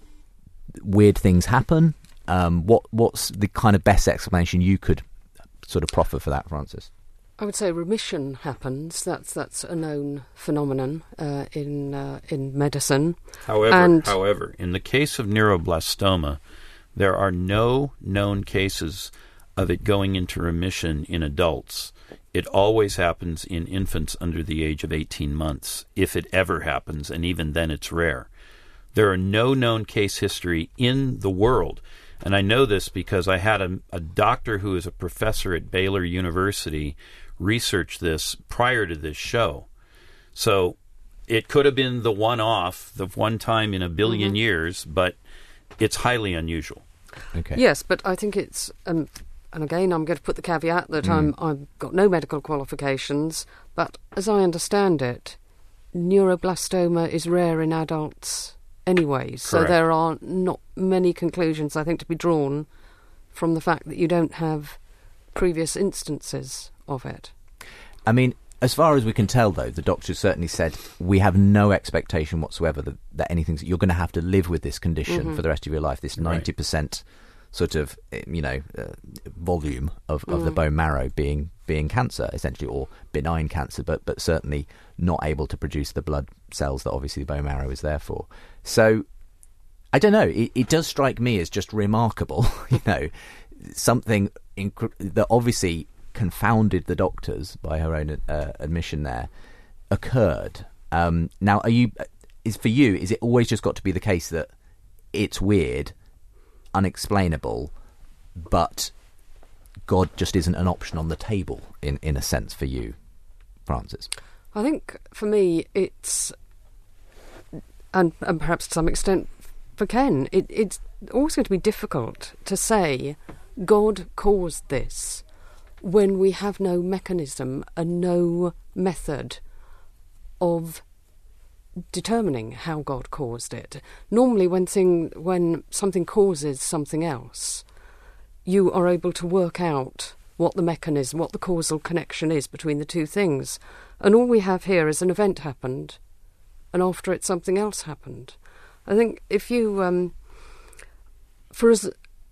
weird things happen? Um, what what's the kind of best explanation you could sort of proffer for that, Francis? I would say remission happens. That's that's a known phenomenon uh, in uh, in medicine. However, and however, in the case of neuroblastoma, there are no known cases of it going into remission in adults. It always happens in infants under the age of eighteen months, if it ever happens, and even then it's rare. There are no known case history in the world. And I know this because I had a, a doctor who is a professor at Baylor University research this prior to this show. So it could have been the one-off, the one time in a billion mm-hmm. years, but it's highly unusual. Okay. Yes, but I think it's, um, and again, I'm going to put the caveat that mm. I'm, I've got no medical qualifications, but as I understand it, neuroblastoma is rare in adults anyway, so Correct. There are not many conclusions, I think, to be drawn from the fact that you don't have previous instances of it. I mean, as far as we can tell, though, the doctor certainly said we have no expectation whatsoever that, that anything, you're going to have to live with this condition mm-hmm. for the rest of your life, this ninety percent sort of, you know, uh, volume of, of mm. the bone marrow being being cancer, essentially, or benign cancer, but, but certainly not able to produce the blood cells that obviously the bone marrow is there for. So, I don't know, it, it does strike me as just remarkable, you know, something inc- that obviously confounded the doctors by her own uh, admission there occurred. Um, now, are you, is for you, is it always just got to be the case that it's weird, unexplainable, but God just isn't an option on the table in, in a sense for you, Francis? I think for me it's, and, and perhaps to some extent for Ken, it, it's always going to be difficult to say God caused this when we have no mechanism and no method of determining how God caused it. Normally when thing, when something causes something else, you are able to work out what the mechanism, what the causal connection is between the two things. And all we have here is an event happened, and after it something else happened. I think if you, um, for as,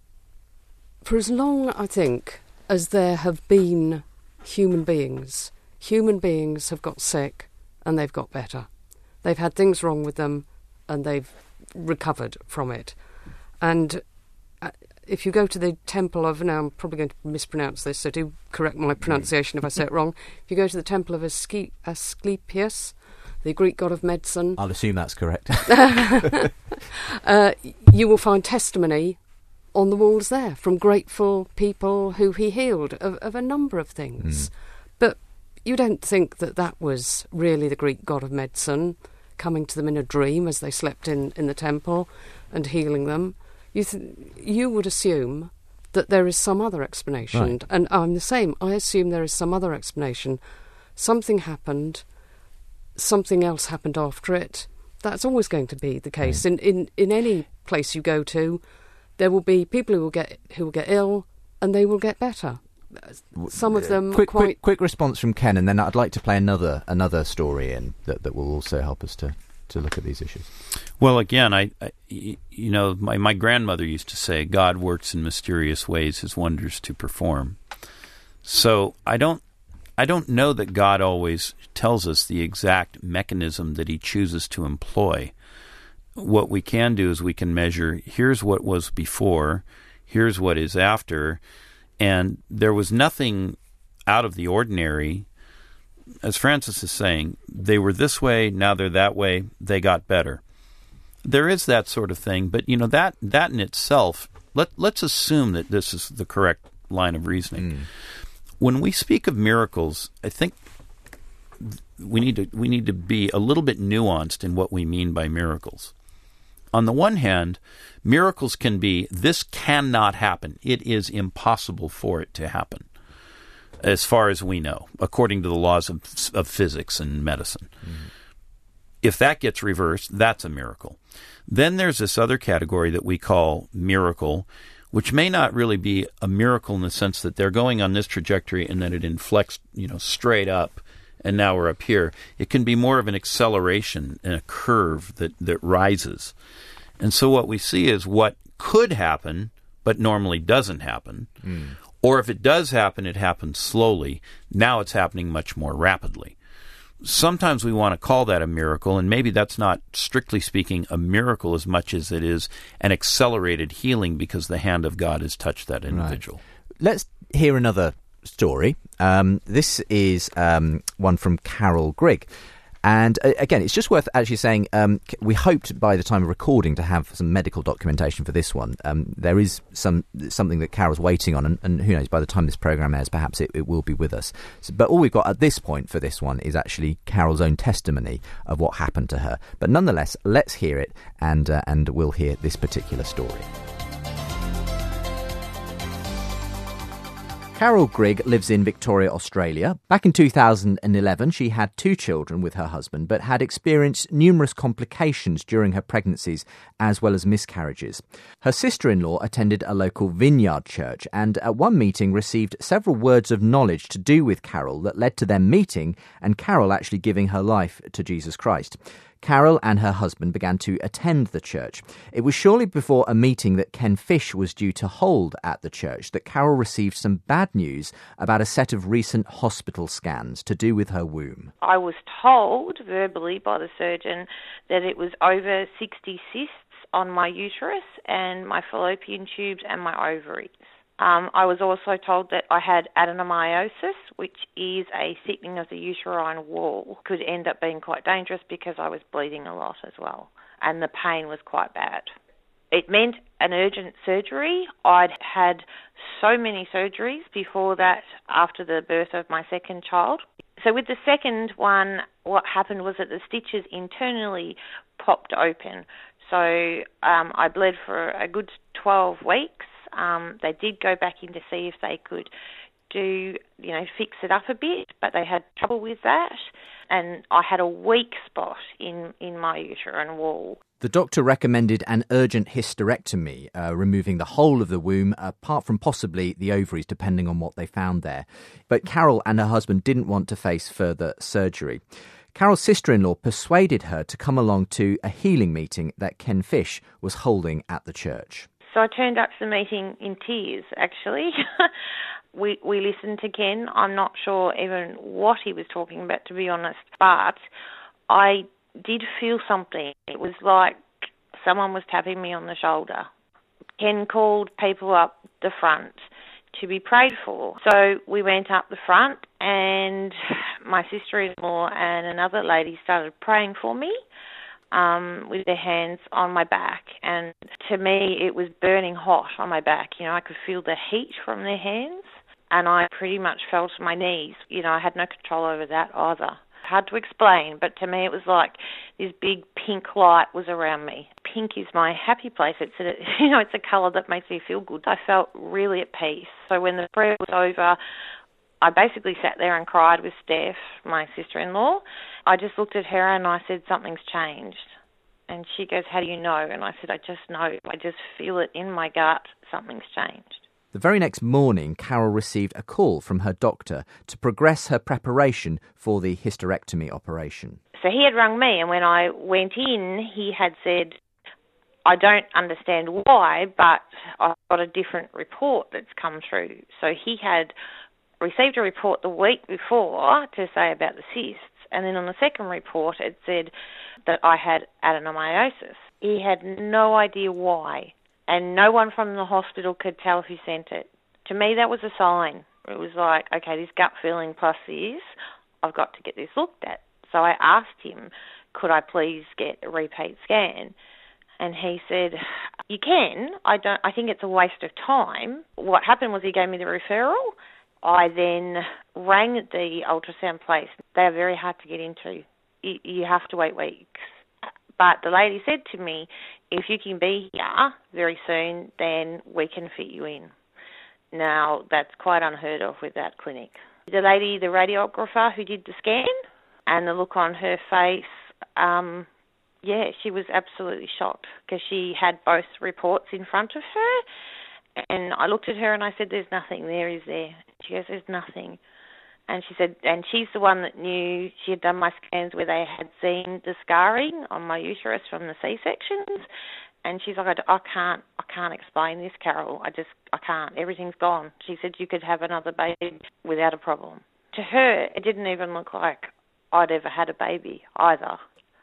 for as long, I think, as there have been human beings, human beings have got sick and they've got better. They've had things wrong with them and they've recovered from it. And uh, if you go to the temple of, now I'm probably going to mispronounce this, so do correct my pronunciation if I say it wrong. If you go to the temple of Ascle- Asclepius, the Greek god of medicine... I'll assume that's correct. uh, you will find testimony on the walls there from grateful people who he healed of, of a number of things. Mm. But you don't think that that was really the Greek god of medicine coming to them in a dream as they slept in, in the temple and healing them. You th- you would assume that there is some other explanation. Right. And I'm the same. I assume there is some other explanation. Something happened, something else happened after it. That's always going to be the case. Mm. In, in, in any place you go to, there will be people who will get who will get ill and they will get better. Some of them quick, quite... quick, quick response from Ken, and then I'd like to play another another story in that, that will also help us to to look at these issues? Well, again, I, I you know, my, my grandmother used to say, God works in mysterious ways, his wonders to perform. So I don't I don't know that God always tells us the exact mechanism that he chooses to employ. What we can do is we can measure, here's what was before, here's what is after, and there was nothing out of the ordinary. As Francis is saying, they were this way, now they're that way, they got better. There is that sort of thing, but you know that that in itself, let, let's assume that this is the correct line of reasoning. Mm. When we speak of miracles, I think we need to we need to be a little bit nuanced in what we mean by miracles. On the one hand, miracles can be, this cannot happen. It is impossible for it to happen, as far as we know, according to the laws of, of physics and medicine. Mm-hmm. If that gets reversed, that's a miracle. Then there's this other category that we call miracle, which may not really be a miracle in the sense that they're going on this trajectory and then it inflects, you know, straight up, and now we're up here. It can be more of an acceleration and a curve that, that rises. And so what we see is what could happen, but normally doesn't happen. Mm. Or if it does happen, it happens slowly. Now it's happening much more rapidly. Sometimes we want to call that a miracle, and maybe that's not, strictly speaking, a miracle as much as it is an accelerated healing because the hand of God has touched that individual. Right. Let's hear another story. Um, this is um, one from Carol Grigg. And uh, again, it's just worth actually saying um, we hoped by the time of recording to have some medical documentation for this one. Um, there is some something that Carol's waiting on, and, and who knows, by the time this programme airs, perhaps it, it will be with us. So, but all we've got at this point for this one is actually Carol's own testimony of what happened to her. But nonetheless, let's hear it, and uh, and we'll hear this particular story. Carol Grigg lives in Victoria, Australia. Back in two thousand eleven, she had two children with her husband, but had experienced numerous complications during her pregnancies, as well as miscarriages. Her sister-in-law attended a local vineyard church, and at one meeting received several words of knowledge to do with Carol that led to them meeting, and Carol actually giving her life to Jesus Christ. Carol and her husband began to attend the church. It was shortly before a meeting that Ken Fish was due to hold at the church that Carol received some bad news about a set of recent hospital scans to do with her womb. I was told verbally by the surgeon that it was over sixty cysts on my uterus and my fallopian tubes and my ovaries. Um, I was also told that I had adenomyosis, which is a thickening of the uterine wall. Could end up being quite dangerous because I was bleeding a lot as well, and the pain was quite bad. It meant an urgent surgery. I'd had so many surgeries before that after the birth of my second child. So with the second one, what happened was that the stitches internally popped open. So um, I bled for a good twelve weeks. Um, they did go back in to see if they could do, you know, fix it up a bit, but they had trouble with that. And I had a weak spot in, in my uterine wall. The doctor recommended an urgent hysterectomy, uh, removing the whole of the womb, apart from possibly the ovaries, depending on what they found there. But Carol and her husband didn't want to face further surgery. Carol's sister-in-law persuaded her to come along to a healing meeting that Ken Fish was holding at the church. So I turned up to the meeting in tears, actually. we we listened to Ken. I'm not sure even what he was talking about, to be honest, but I did feel something. It was like someone was tapping me on the shoulder. Ken called people up the front to be prayed for. So we went up the front, and my sister-in-law and another lady started praying for me. Um, with their hands on my back, and to me it was burning hot on my back. You know, I could feel the heat from their hands, and I pretty much fell to my knees. You know, I had no control over that either. Hard to explain, but to me it was like this big pink light was around me. Pink is my happy place. It's a, you know, it's a colour that makes me feel good. I felt really at peace. So when the prayer was over, I basically sat there and cried with Steph, my sister-in-law. I just looked at her and I said, something's changed. And she goes, how do you know? And I said, I just know. I just feel it in my gut. Something's changed. The very next morning, Carol received a call from her doctor to progress her preparation for the hysterectomy operation. So he had rung me, and when I went in, he had said, I don't understand why, but I've got a different report that's come through. So he had received a report the week before to say about the cysts, and then on the second report it said that I had adenomyosis. He had no idea why, and no one from the hospital could tell who sent it. To me, that was a sign. It was like, okay, this gut feeling plus this, I've got to get this looked at. So I asked him, could I please get a repeat scan? And he said, you can. I don't. I think it's a waste of time. What happened was he gave me the referral. I then rang the ultrasound place. They are very hard to get into. You, you have to wait weeks. But the lady said to me, if you can be here very soon, then we can fit you in. Now, that's quite unheard of with that clinic. The lady, the radiographer who did the scan, and the look on her face, um, yeah, she was absolutely shocked because she had both reports in front of her. And I looked at her and I said, there's nothing there, is there? She goes, there's nothing. And she said, and she's the one that knew, she had done my scans where they had seen the scarring on my uterus from the C-sections. And she's like, I can't, I can't explain this, Carol. I just, I can't. Everything's gone. She said you could have another baby without a problem. To her, it didn't even look like I'd ever had a baby either,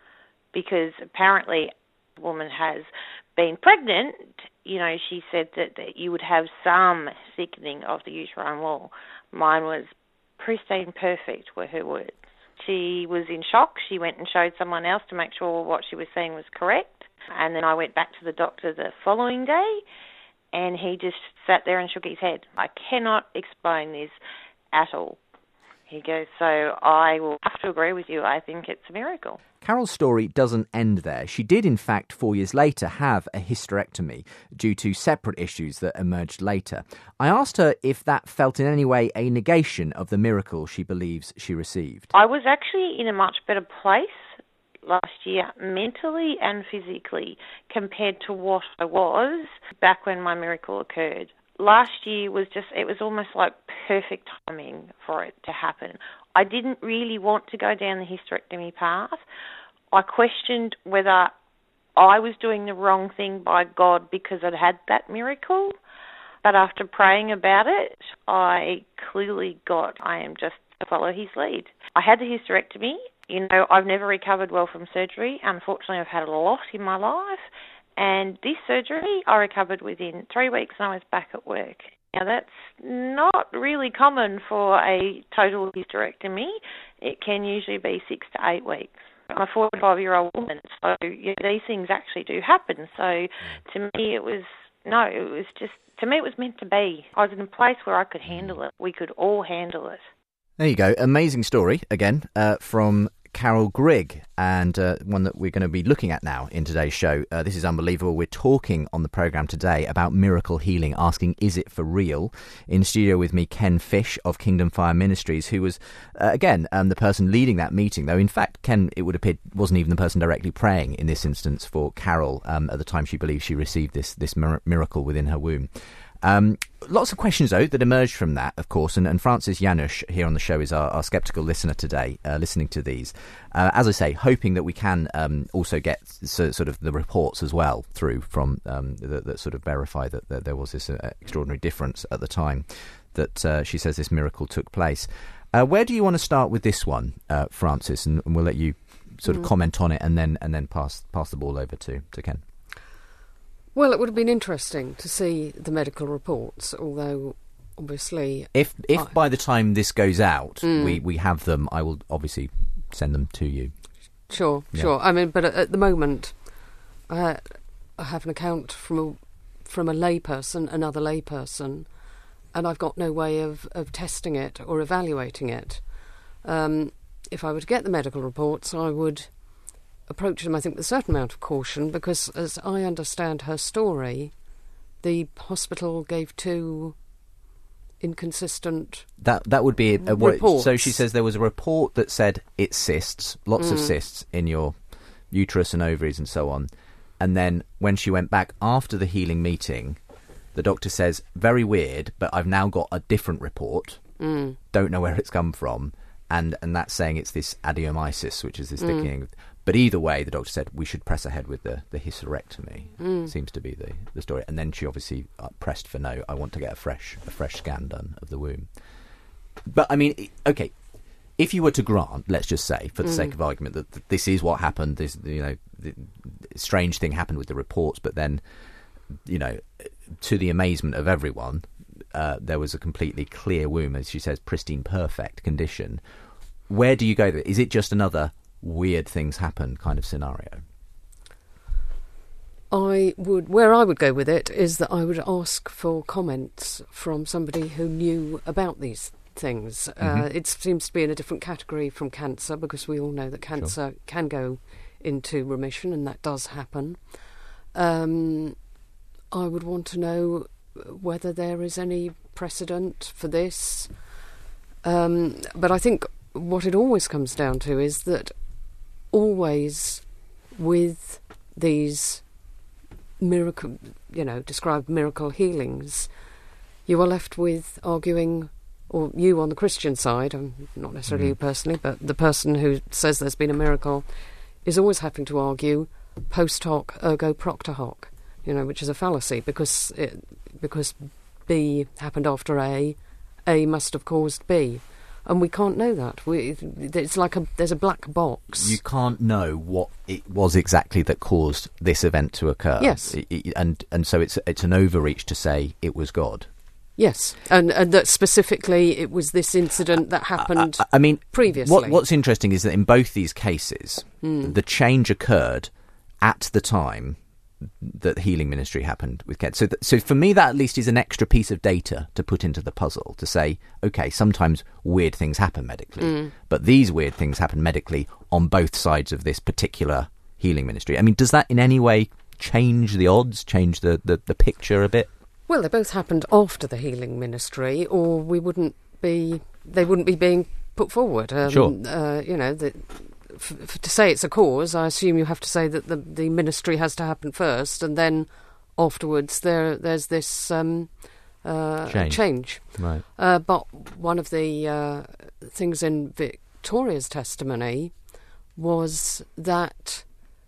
because apparently the woman has been pregnant. You know, she said that, that you would have some thickening of the uterine wall. Mine was pristine perfect, were her words. She was in shock. She went and showed someone else to make sure what she was saying was correct. And then I went back to the doctor the following day, and he just sat there and shook his head. I cannot explain this at all. He goes, so I will have to agree with you. I think it's a miracle. Carol's story doesn't end there. She did, in fact, four years later have a hysterectomy due to separate issues that emerged later. I asked her if that felt in any way a negation of the miracle she believes she received. I was actually in a much better place last year, mentally and physically, compared to what I was back when my miracle occurred. Last year was just, it was almost like perfect timing for it to happen. I didn't really want to go down the hysterectomy path. I questioned whether I was doing the wrong thing by God because I'd had that miracle. But after praying about it, I clearly got, I am just to follow his lead. I had the hysterectomy. You know, I've never recovered well from surgery. Unfortunately, I've had a lot in my life. And this surgery, I recovered within three weeks and I was back at work. Now, that's not really common for a total hysterectomy. It can usually be six to eight weeks. I'm a forty-five-year-old woman, so you know, these things actually do happen. So to me, it was, no, it was just, to me, it was meant to be. I was in a place where I could handle it. We could all handle it. There you go. Amazing story, again, uh, from Carol Grigg, and uh, one that we're going to be looking at now in today's show. Uh, this is unbelievable. We're talking on the programme today about miracle healing, asking, is it for real? In studio with me, Ken Fish of Kingdom Fire Ministries, who was, uh, again, um, the person leading that meeting, though in fact, Ken, it would appear, wasn't even the person directly praying in this instance for Carol um, at the time she believed she received this, this mir- miracle within her womb. Um, lots of questions, though, that emerged from that, of course, and, and Francis Janusz here on the show is our, our sceptical listener today, uh, listening to these. Uh, as I say, hoping that we can um, also get so, sort of the reports as well through from um, that, that sort of verify that, that there was this uh, extraordinary difference at the time that uh, she says this miracle took place. Uh, where do you want to start with this one, uh, Francis? And, and we'll let you sort of mm. comment on it and then and then pass pass the ball over to, to Ken. Well, it would have been interesting to see the medical reports, although obviously... If if I, by the time this goes out, mm. we, we have them, I will obviously send them to you. Sure, yeah. sure. I mean, but at, at the moment, I, I have an account from a, from a layperson, another layperson, and I've got no way of, of testing it or evaluating it. Um, if I were to get the medical reports, I would approach them, I think, with a certain amount of caution, because as I understand her story, the hospital gave two inconsistent that that would be a, a reports. So she says there was a report that said it's cysts, lots mm. of cysts in your uterus and ovaries and so on, and then when she went back after the healing meeting, the doctor says, very weird, but I've now got a different report, mm. don't know where it's come from, and, and that's saying it's this adenomyosis, which is this Mm. thickening. But either way, the doctor said we should press ahead with the, the hysterectomy. Mm. Seems to be the, the story. And then she obviously uh, pressed for no. I want to get a fresh a fresh scan done of the womb. But I mean, okay, if you were to grant, let's just say, for the Mm. sake of argument, that th- this is what happened. This, you know, the strange thing happened with the reports, but then, you know, to the amazement of everyone, uh, there was a completely clear womb, as she says, pristine, perfect condition. Where do you go? Is it just another weird things happen kind of scenario? I would, where I would go with it is that I would ask for comments from somebody who knew about these things. Mm-hmm. Uh, it seems to be in a different category from cancer, because we all know that cancer Sure. can go into remission, and that does happen. Um, I would want to know whether there is any precedent for this. Um, but I think what it always comes down to is that always with these miracle, you know, described miracle healings, you are left with arguing, or you on the Christian side, um, not necessarily Mm. you personally, but the person who says there's been a miracle is always having to argue post hoc ergo propter hoc, you know, which is a fallacy, because it, because B happened after A, A must have caused B. And we can't know that. We, it's like a, there's a black box. You can't know what it was exactly that caused this event to occur. Yes. I- I- and and so it's it's an overreach to say it was God. Yes, and, and that specifically it was this incident that happened I, I mean, previously. What, what's interesting is that in both these cases, Mm. the change occurred at the time that healing ministry happened with Ken. So, th- so for me, that at least is an extra piece of data to put into the puzzle to say, okay, sometimes weird things happen medically, Mm. but these weird things happen medically on both sides of this particular healing ministry. I mean, does that in any way change the odds, change the, the, the picture a bit? Well, they both happened after the healing ministry, or we wouldn't be, they wouldn't be being put forward. Um, Sure. Uh, you know, the, f- f- to say it's a cause, I assume you have to say that the, the ministry has to happen first, and then afterwards there there's this um, uh, Change. change. Right. Uh, but one of the uh, things in Victoria's testimony was that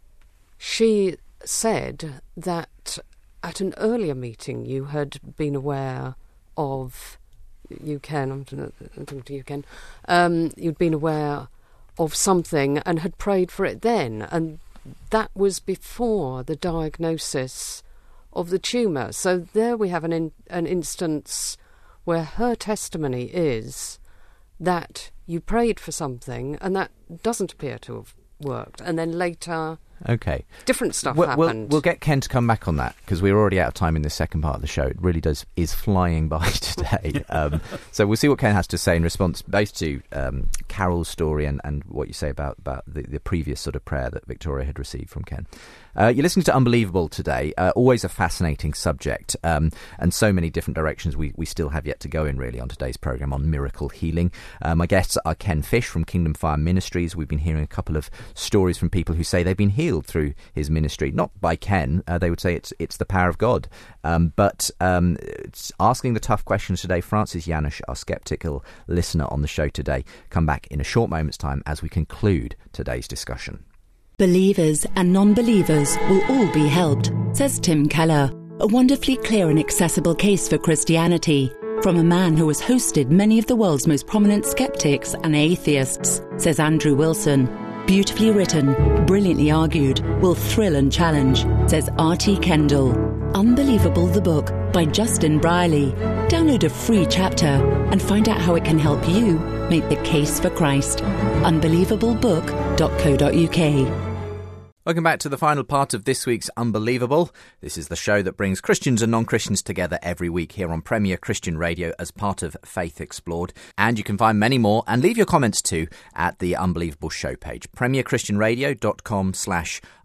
she said that at an earlier meeting you had been aware of, you can, I'm talking to you, Ken, um, you'd been aware of something and had prayed for it then, and that was before the diagnosis of the tumour. So there we have an in, an instance where her testimony is that you prayed for something and that doesn't appear to have worked, and then later Okay. different stuff We'll, we'll, happened. we'll get Ken to come back on that, because we're already out of time in the second part of the show. It really does is flying by today. um, so we'll see what Ken has to say in response both to um, Carol's story and, and what you say about, about the, the previous sort of prayer that Victoria had received from Ken. Uh, you're listening to Unbelievable today. Uh, always a fascinating subject, um, and so many different directions we, we still have yet to go in, really, on today's programme on miracle healing. Uh, my guests are Ken Fish from Kingdom Fire Ministries. We've been hearing a couple of stories from people who say they've been healed through his ministry, not by Ken. Uh, they would say it's it's the power of God. Um, but um, it's asking the tough questions today. Francis Janusz, our sceptical listener on the show today, come back in a short moment's time as we conclude today's discussion. Believers and non-believers will all be helped, says Tim Keller. A wonderfully clear and accessible case for Christianity from a man who has hosted many of the world's most prominent skeptics and atheists, says Andrew Wilson. Beautifully written, brilliantly argued, will thrill and challenge, says R T Kendall. Unbelievable the Book by Justin Brierley. Download a free chapter and find out how it can help you make the case for Christ. unbelievable book dot co dot uk. Welcome back to the final part of this week's Unbelievable. This is the show that brings Christians and non-Christians together every week here on Premier Christian Radio as part of Faith Explored. And you can find many more and leave your comments too at the Unbelievable show page, premierchristianradio dot com slash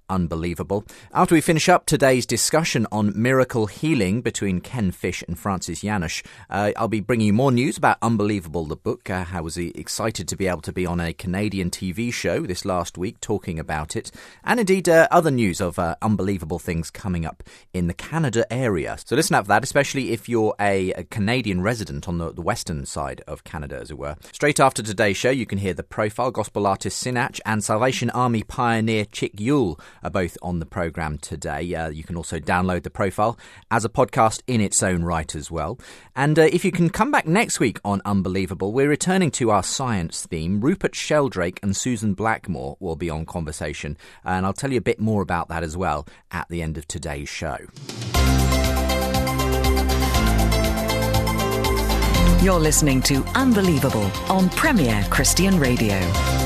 Unbelievable. After we finish up today's discussion on miracle healing between Ken Fish and Francis Janusz, uh, I'll be bringing you more news about Unbelievable, the book. Uh, I was excited to be able to be on a Canadian T V show this last week talking about it, and indeed uh, other news of uh, unbelievable things coming up in the Canada area. So listen out for that, especially if you're a, a Canadian resident on the, the western side of Canada, as it were. Straight after today's show, you can hear The Profile, gospel artist Sinach, and Salvation Army pioneer Chick Yule are both on the programme today. Uh, you can also download The Profile as a podcast in its own right as well. And uh, if you can come back next week on Unbelievable, we're returning to our science theme. Rupert Sheldrake and Susan Blackmore will be on conversation, and I'll tell you a bit more about that as well at the end of today's show. You're listening to Unbelievable on Premier Christian Radio.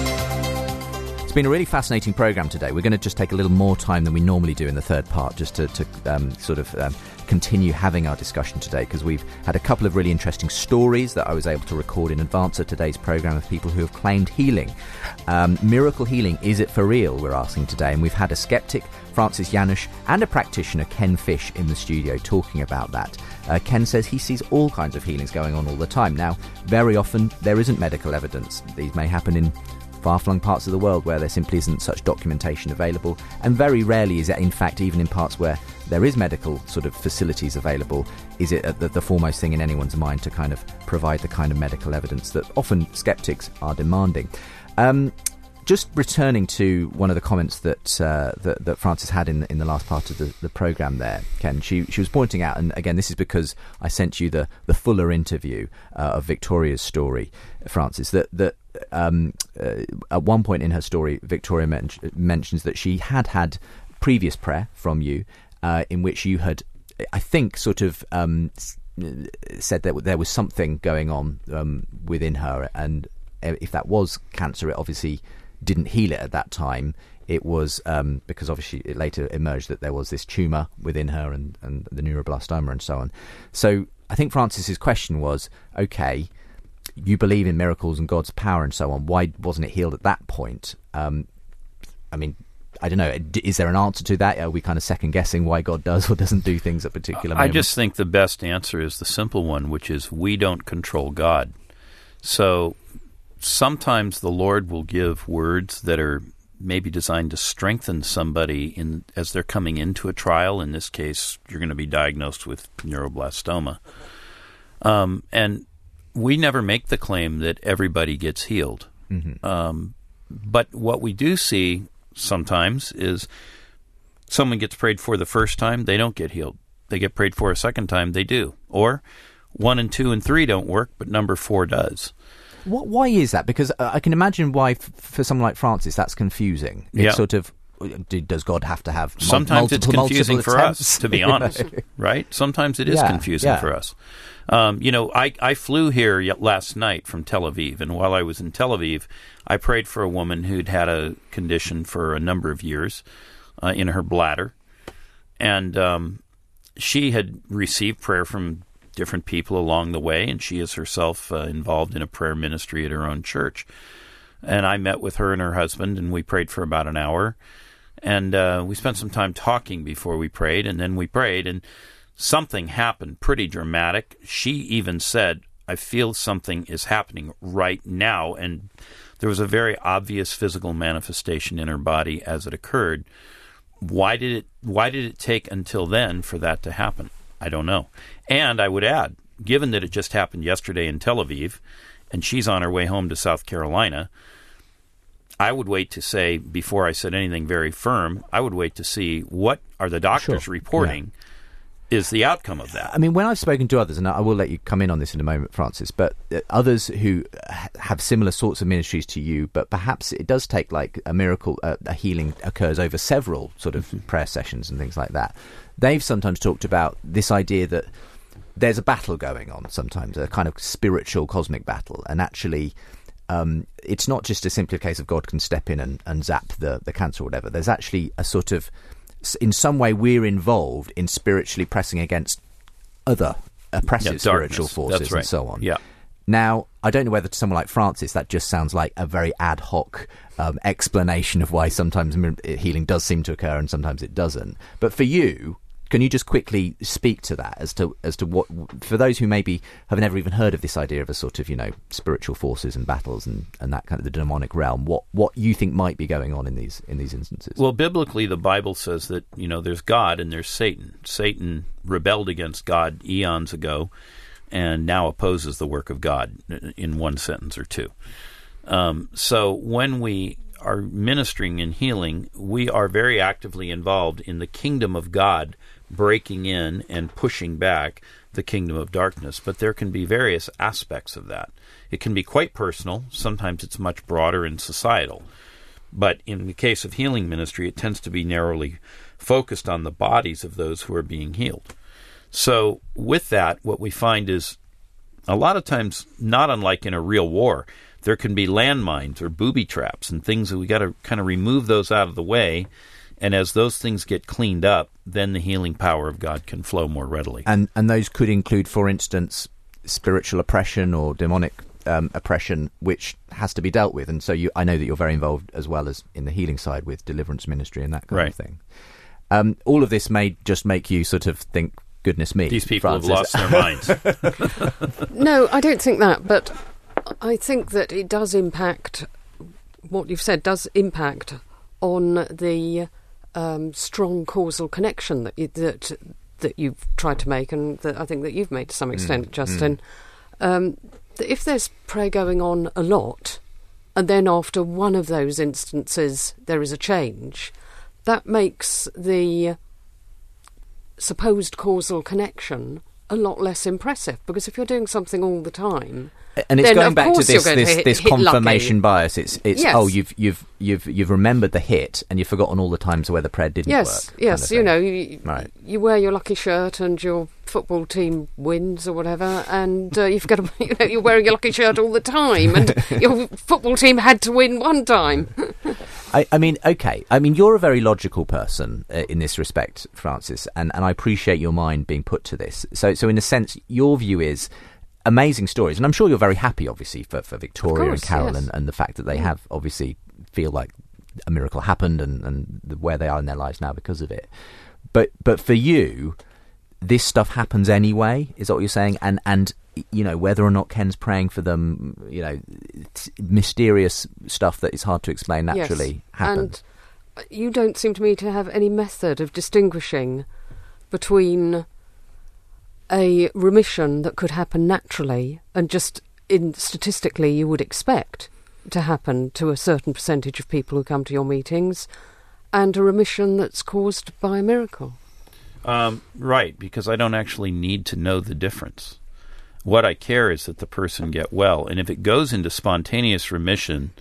It's been a really fascinating programme today. We're going to just take a little more time than we normally do in the third part, just to, to um, sort of um, continue having our discussion today, because we've had a couple of really interesting stories that I was able to record in advance of today's programme of people who have claimed healing. Um, miracle healing, is it for real, we're asking today, and we've had a skeptic, Francis Janusz, and a practitioner, Ken Fish, in the studio talking about that. Uh, Ken says he sees all kinds of healings going on all the time. Now, very often there isn't medical evidence. These may happen in far-flung parts of the world where there simply isn't such documentation available, and very rarely is it, in fact, even in parts where there is medical sort of facilities available, is it the, the foremost thing in anyone's mind to kind of provide the kind of medical evidence that often skeptics are demanding. Um, just returning to one of the comments that uh, that, that Francis had in in the last part of the, the programme there, Ken, she she was pointing out, and again, this is because I sent you the, the fuller interview uh, of Victoria's story, Francis, that that um, uh, at one point in her story, Victoria men- mentions that she had had previous prayer from you uh, in which you had, I think, sort of um, said that there was something going on um, within her, and if that was cancer, it obviously didn't heal it at that time. It was um, because obviously it later emerged that there was this tumour within her and, and the neuroblastoma and so on. So I think Francis's question was, okay, you believe in miracles and God's power and so on, why wasn't it healed at that point? Um, I mean, I don't know, is there an answer to that? Are we kind of second-guessing why God does or doesn't do things at particular moments? I just think the best answer is the simple one, which is we don't control God. So sometimes the Lord will give words that are maybe designed to strengthen somebody in as they're coming into a trial. In this case, you're going to be diagnosed with neuroblastoma. Um, and we never make the claim that everybody gets healed. Mm-hmm. Um, but what we do see sometimes is someone gets prayed for the first time, they don't get healed. They get prayed for a second time, they do. Or one and two and three don't work, but number four does. What, why is that? Because uh, I can imagine why, f- for someone like Francis, that's confusing. It's yeah. sort of, does God have to have mul- Sometimes multiple, it's confusing multiple for attempts? us, to be honest, right? Sometimes it is yeah, confusing yeah. for us. Um, you know, I, I flew here last night from Tel Aviv, and while I was in Tel Aviv, I prayed for a woman who'd had a condition for a number of years uh, in her bladder, and um, she had received prayer from different people along the way, and she is herself uh, involved in a prayer ministry at her own church. And I met with her and her husband, and we prayed for about an hour, and uh, we spent some time talking before we prayed, and then we prayed, and something happened pretty dramatic. She even said, I feel something is happening right now, and there was a very obvious physical manifestation in her body as it occurred. Why did it, why did it take until then for that to happen? I don't know. And I would add, given that it just happened yesterday in Tel Aviv, and she's on her way home to South Carolina, I would wait to say, before I said anything very firm, I would wait to see what are the doctors sure. reporting yeah. is the outcome of that. I mean, when I've spoken to others, and I will let you come in on this in a moment, Francis, but others who have similar sorts of ministries to you, but perhaps it does take like a miracle, uh, a healing occurs over several sort of mm-hmm. prayer sessions and things like that. They've sometimes talked about this idea that there's a battle going on sometimes, a kind of spiritual cosmic battle, and actually um, it's not just a simple case of God can step in and, and zap the, the cancer or whatever. There's actually a sort of, in some way we're involved in spiritually pressing against other oppressive yeah, spiritual darkness. forces That's right. and so on. Yeah. Now, I don't know whether to someone like Francis that just sounds like a very ad hoc um, explanation of why sometimes healing does seem to occur and sometimes it doesn't. But for you, can you just quickly speak to that as to as to what, for those who maybe have never even heard of this idea of a sort of, you know, spiritual forces and battles and, and that kind of the demonic realm, what what you think might be going on in these in these instances? Well, biblically, the Bible says that, you know, there's God and there's Satan. Satan rebelled against God eons ago and now opposes the work of God in one sentence or two. Um, so when we are ministering and healing, we are very actively involved in the kingdom of God breaking in and pushing back the kingdom of darkness. But there can be various aspects of that. It can be quite personal. Sometimes it's much broader and societal. But in the case of healing ministry, it tends to be narrowly focused on the bodies of those who are being healed. So with that, what we find is a lot of times, not unlike in a real war, there can be landmines or booby traps and things that we got to kind of remove those out of the way. And as those things get cleaned up, then the healing power of God can flow more readily. And and those could include, for instance, spiritual oppression or demonic um, oppression, which has to be dealt with. And so you, I know that you're very involved as well as in the healing side with deliverance ministry and that kind right. of thing. Um, all of this may just make you sort of think, goodness me, these people Francis. have lost their minds. No, I don't think that, but I think that it does impact, what you've said does impact on the um, strong causal connection that you, that that you've tried to make, and that I think that you've made to some extent, mm, Justin. Mm. Um, that if there's prayer going on a lot, and then after one of those instances there is a change, that makes the supposed causal connection a lot less impressive, because if you're doing something all the time, and it's then going of back to this to this, hit, this hit confirmation lucky. bias. It's it's yes. oh you've you've you've you've remembered the hit and you've forgotten all the times where the prayer didn't yes, work. Yes, yes, you know, you, right. you wear your lucky shirt and your football team wins or whatever, and uh, you've got to, you know, you're wearing your lucky shirt all the time, and your football team had to win one time. I, I mean, okay. I mean, you're a very logical person uh, in this respect, Francis, and, and I appreciate your mind being put to this. So, so in a sense, your view is amazing stories, and I'm sure you're very happy, obviously, for, for Victoria course, and Carol, yes. and, and the fact that they yeah. have obviously feel like a miracle happened, and, and the, where they are in their lives now because of it. But but for you, this stuff happens anyway, is that what you're saying? And and you know, whether or not Ken's praying for them, you know, mysterious stuff that is hard to explain naturally yes. happens. And you don't seem to me to have any method of distinguishing between a remission that could happen naturally and just in statistically you would expect to happen to a certain percentage of people who come to your meetings, and a remission that's caused by a miracle. Um, right, because I don't actually need to know the difference. What I care is that the person get well. And if it goes into spontaneous remission,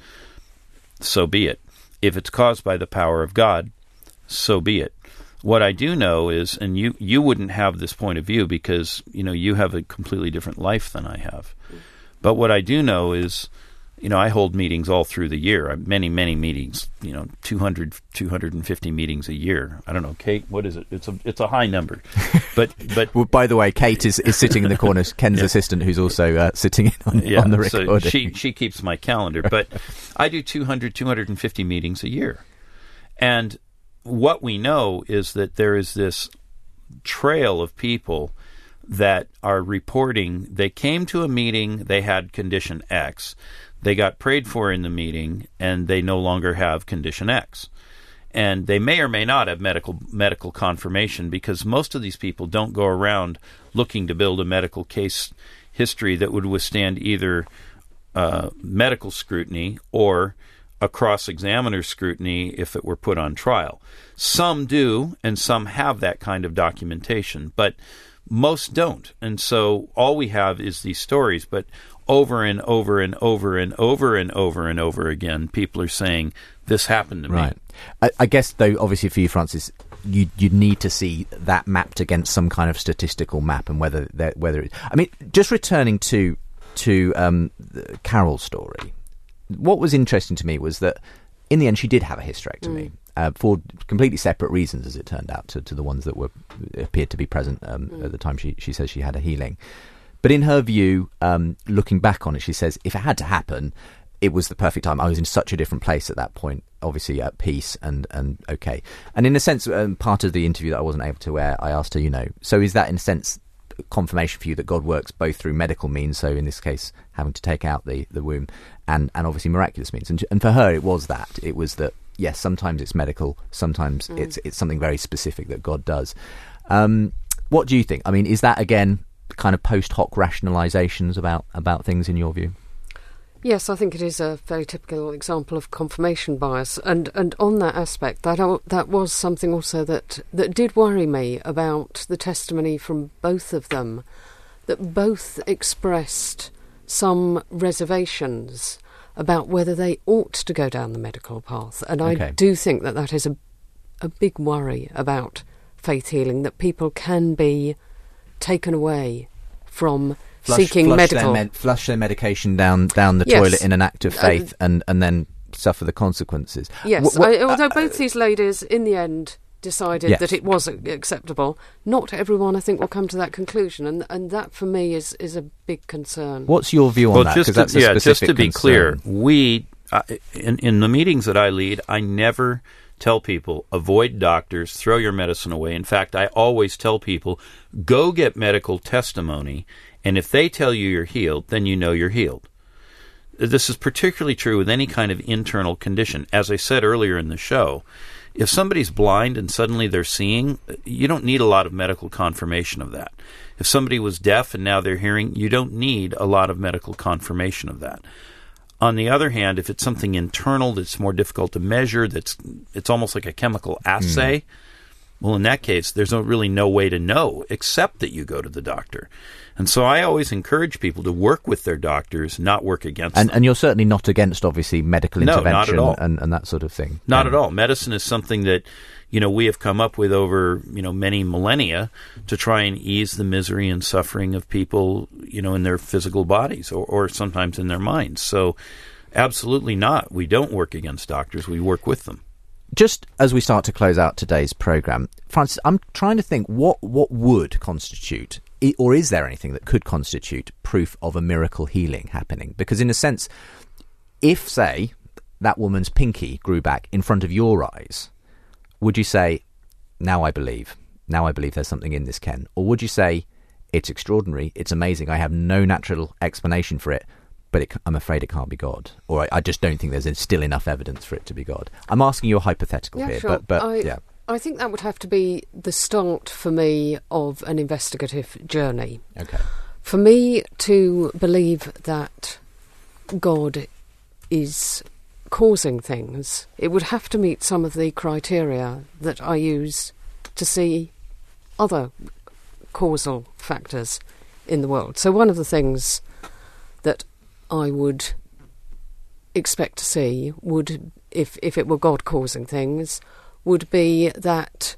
so be it. If it's caused by the power of God, so be it. What I do know is, and you, you wouldn't have this point of view because, you know, you have a completely different life than I have. But what I do know is, you know, I hold meetings all through the year. I have many, many meetings, you know, two hundred, two hundred fifty meetings a year. I don't know, Kate, what is it? It's a it's a high number. But but well, by the way, Kate is, is sitting in the corner, Ken's yeah. assistant, who's also uh, sitting in on, yeah, on the recording. So she, she keeps my calendar. But I do two hundred, two hundred fifty meetings a year. And what we know is that there is this trail of people that are reporting they came to a meeting, they had condition X. They got prayed for in the meeting, and they no longer have condition X. And they may or may not have medical medical confirmation, because most of these people don't go around looking to build a medical case history that would withstand either uh, medical scrutiny or a cross-examiner scrutiny if it were put on trial. Some do, and some have that kind of documentation, but most don't. And so all we have is these stories, but over and over and over and over and over and over again, people are saying, this happened to right. me. I, I guess, though, obviously for you, Francis, you you need to see that mapped against some kind of statistical map, and whether whether it, I mean, just returning to to um, Carol's story, what was interesting to me was that in the end she did have a hysterectomy. Mm. Uh, for completely separate reasons, as it turned out, to, to the ones that were appeared to be present um, mm. at the time she, she says she had a healing. But in her view, um, looking back on it, she says, if it had to happen, it was the perfect time. I was in such a different place at that point, obviously at peace and, and okay. And in a sense, um, part of the interview that I wasn't able to air, I asked her, you know, so is that in a sense confirmation for you that God works both through medical means, so in this case having to take out the, the womb, and, and obviously miraculous means? And, and for her it was that. It was that, yes, sometimes it's medical, sometimes mm. it's it's something very specific that God does. Um, what do you think? I mean, is that, again, kind of post hoc rationalisations about, about things in your view? Yes, I think it is a very typical example of confirmation bias, and, and on that aspect, that that was something also that, that did worry me about the testimony from both of them, that both expressed some reservations about whether they ought to go down the medical path, and I okay. do think that that is a a big worry about faith healing, that people can be taken away from Flush, seeking flush medical... Their med- flush their medication down down the yes. toilet in an act of faith uh, and, and then suffer the consequences. Yes, what, what, I, although uh, both these ladies, in the end, decided yes. that it was acceptable, not everyone, I think, will come to that conclusion, and and that, for me, is, is a big concern. What's your view on well, that? Because that's a yeah, specific just to be concern. clear, we, uh, in, in the meetings that I lead, I never tell people, avoid doctors, throw your medicine away. In fact, I always tell people, go get medical testimony, and if they tell you you're healed, then you know you're healed. This is particularly true with any kind of internal condition. As I said earlier in the show, if somebody's blind and suddenly they're seeing, you don't need a lot of medical confirmation of that. If somebody was deaf and now they're hearing, you don't need a lot of medical confirmation of that. On the other hand, if it's something internal that's more difficult to measure, that's it's almost like a chemical assay, mm. well, in that case, there's no, really no way to know except that you go to the doctor. And so I always encourage people to work with their doctors, not work against and, them. And you're certainly not against, obviously, medical no, intervention not at all. And, and that sort of thing. Not um, at all. Medicine is something that, you know, we have come up with over, you know, many millennia to try and ease the misery and suffering of people, you know, in their physical bodies or, or sometimes in their minds. So absolutely not. We don't work against doctors. We work with them. Just as we start to close out today's programme, Francis, I'm trying to think what, what would constitute, or is there anything that could constitute proof of a miracle healing happening? Because in a sense, if, say, that woman's pinky grew back in front of your eyes, would you say, now I believe, now I believe there's something in this, Ken? Or would you say, it's extraordinary, it's amazing, I have no natural explanation for it, but it, I'm afraid it can't be God, or I, I just don't think there's still enough evidence for it to be God? I'm asking you a hypothetical yeah, here, sure. but, but I, yeah. I think that would have to be the start for me of an investigative journey. Okay. For me to believe that God is causing things, it would have to meet some of the criteria that I use to see other causal factors in the world. So one of the things that I would expect to see would, if if it were God causing things, would be that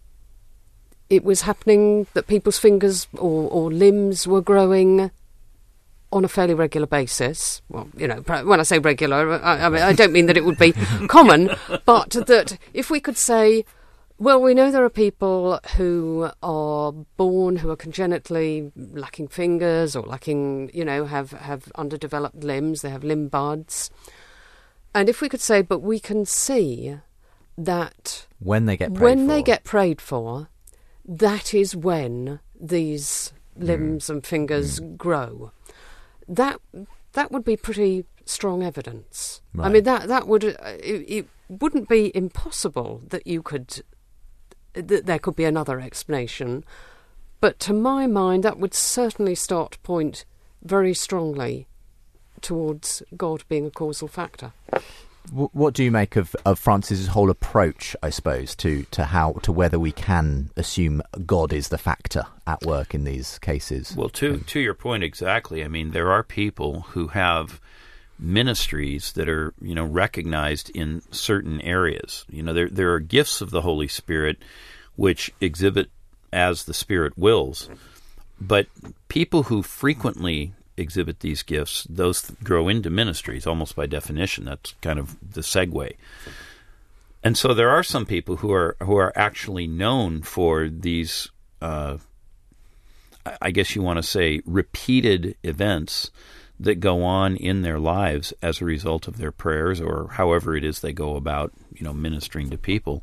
it was happening, that people's fingers or, or limbs were growing on a fairly regular basis. Well, you know, when I say regular, I, I mean, I don't mean that it would be common, but that if we could say, well, we know there are people who are born who are congenitally lacking fingers or lacking, you know, have, have underdeveloped limbs, they have limb buds. And if we could say, but we can see that when they get prayed when for. they get prayed for, that is when these limbs mm. and fingers mm. grow. That that would be pretty strong evidence. Right. I mean, that that would uh, it, it wouldn't be impossible that you could that there could be another explanation, but to my mind, that would certainly start to point very strongly towards God being a causal factor. What do you make of, of Francis's whole approach, I suppose, to, to how to whether we can assume God is the factor at work in these cases? Well, to to your point exactly. I mean, there are people who have ministries that are, you know, recognized in certain areas. You know, there there are gifts of the Holy Spirit which exhibit as the Spirit wills, but people who frequently exhibit these gifts, those th- grow into ministries almost by definition. That's kind of the segue. And so there are some people who are who are actually known for these uh, I guess you want to say, repeated events that go on in their lives as a result of their prayers or however it is they go about, you know, ministering to people.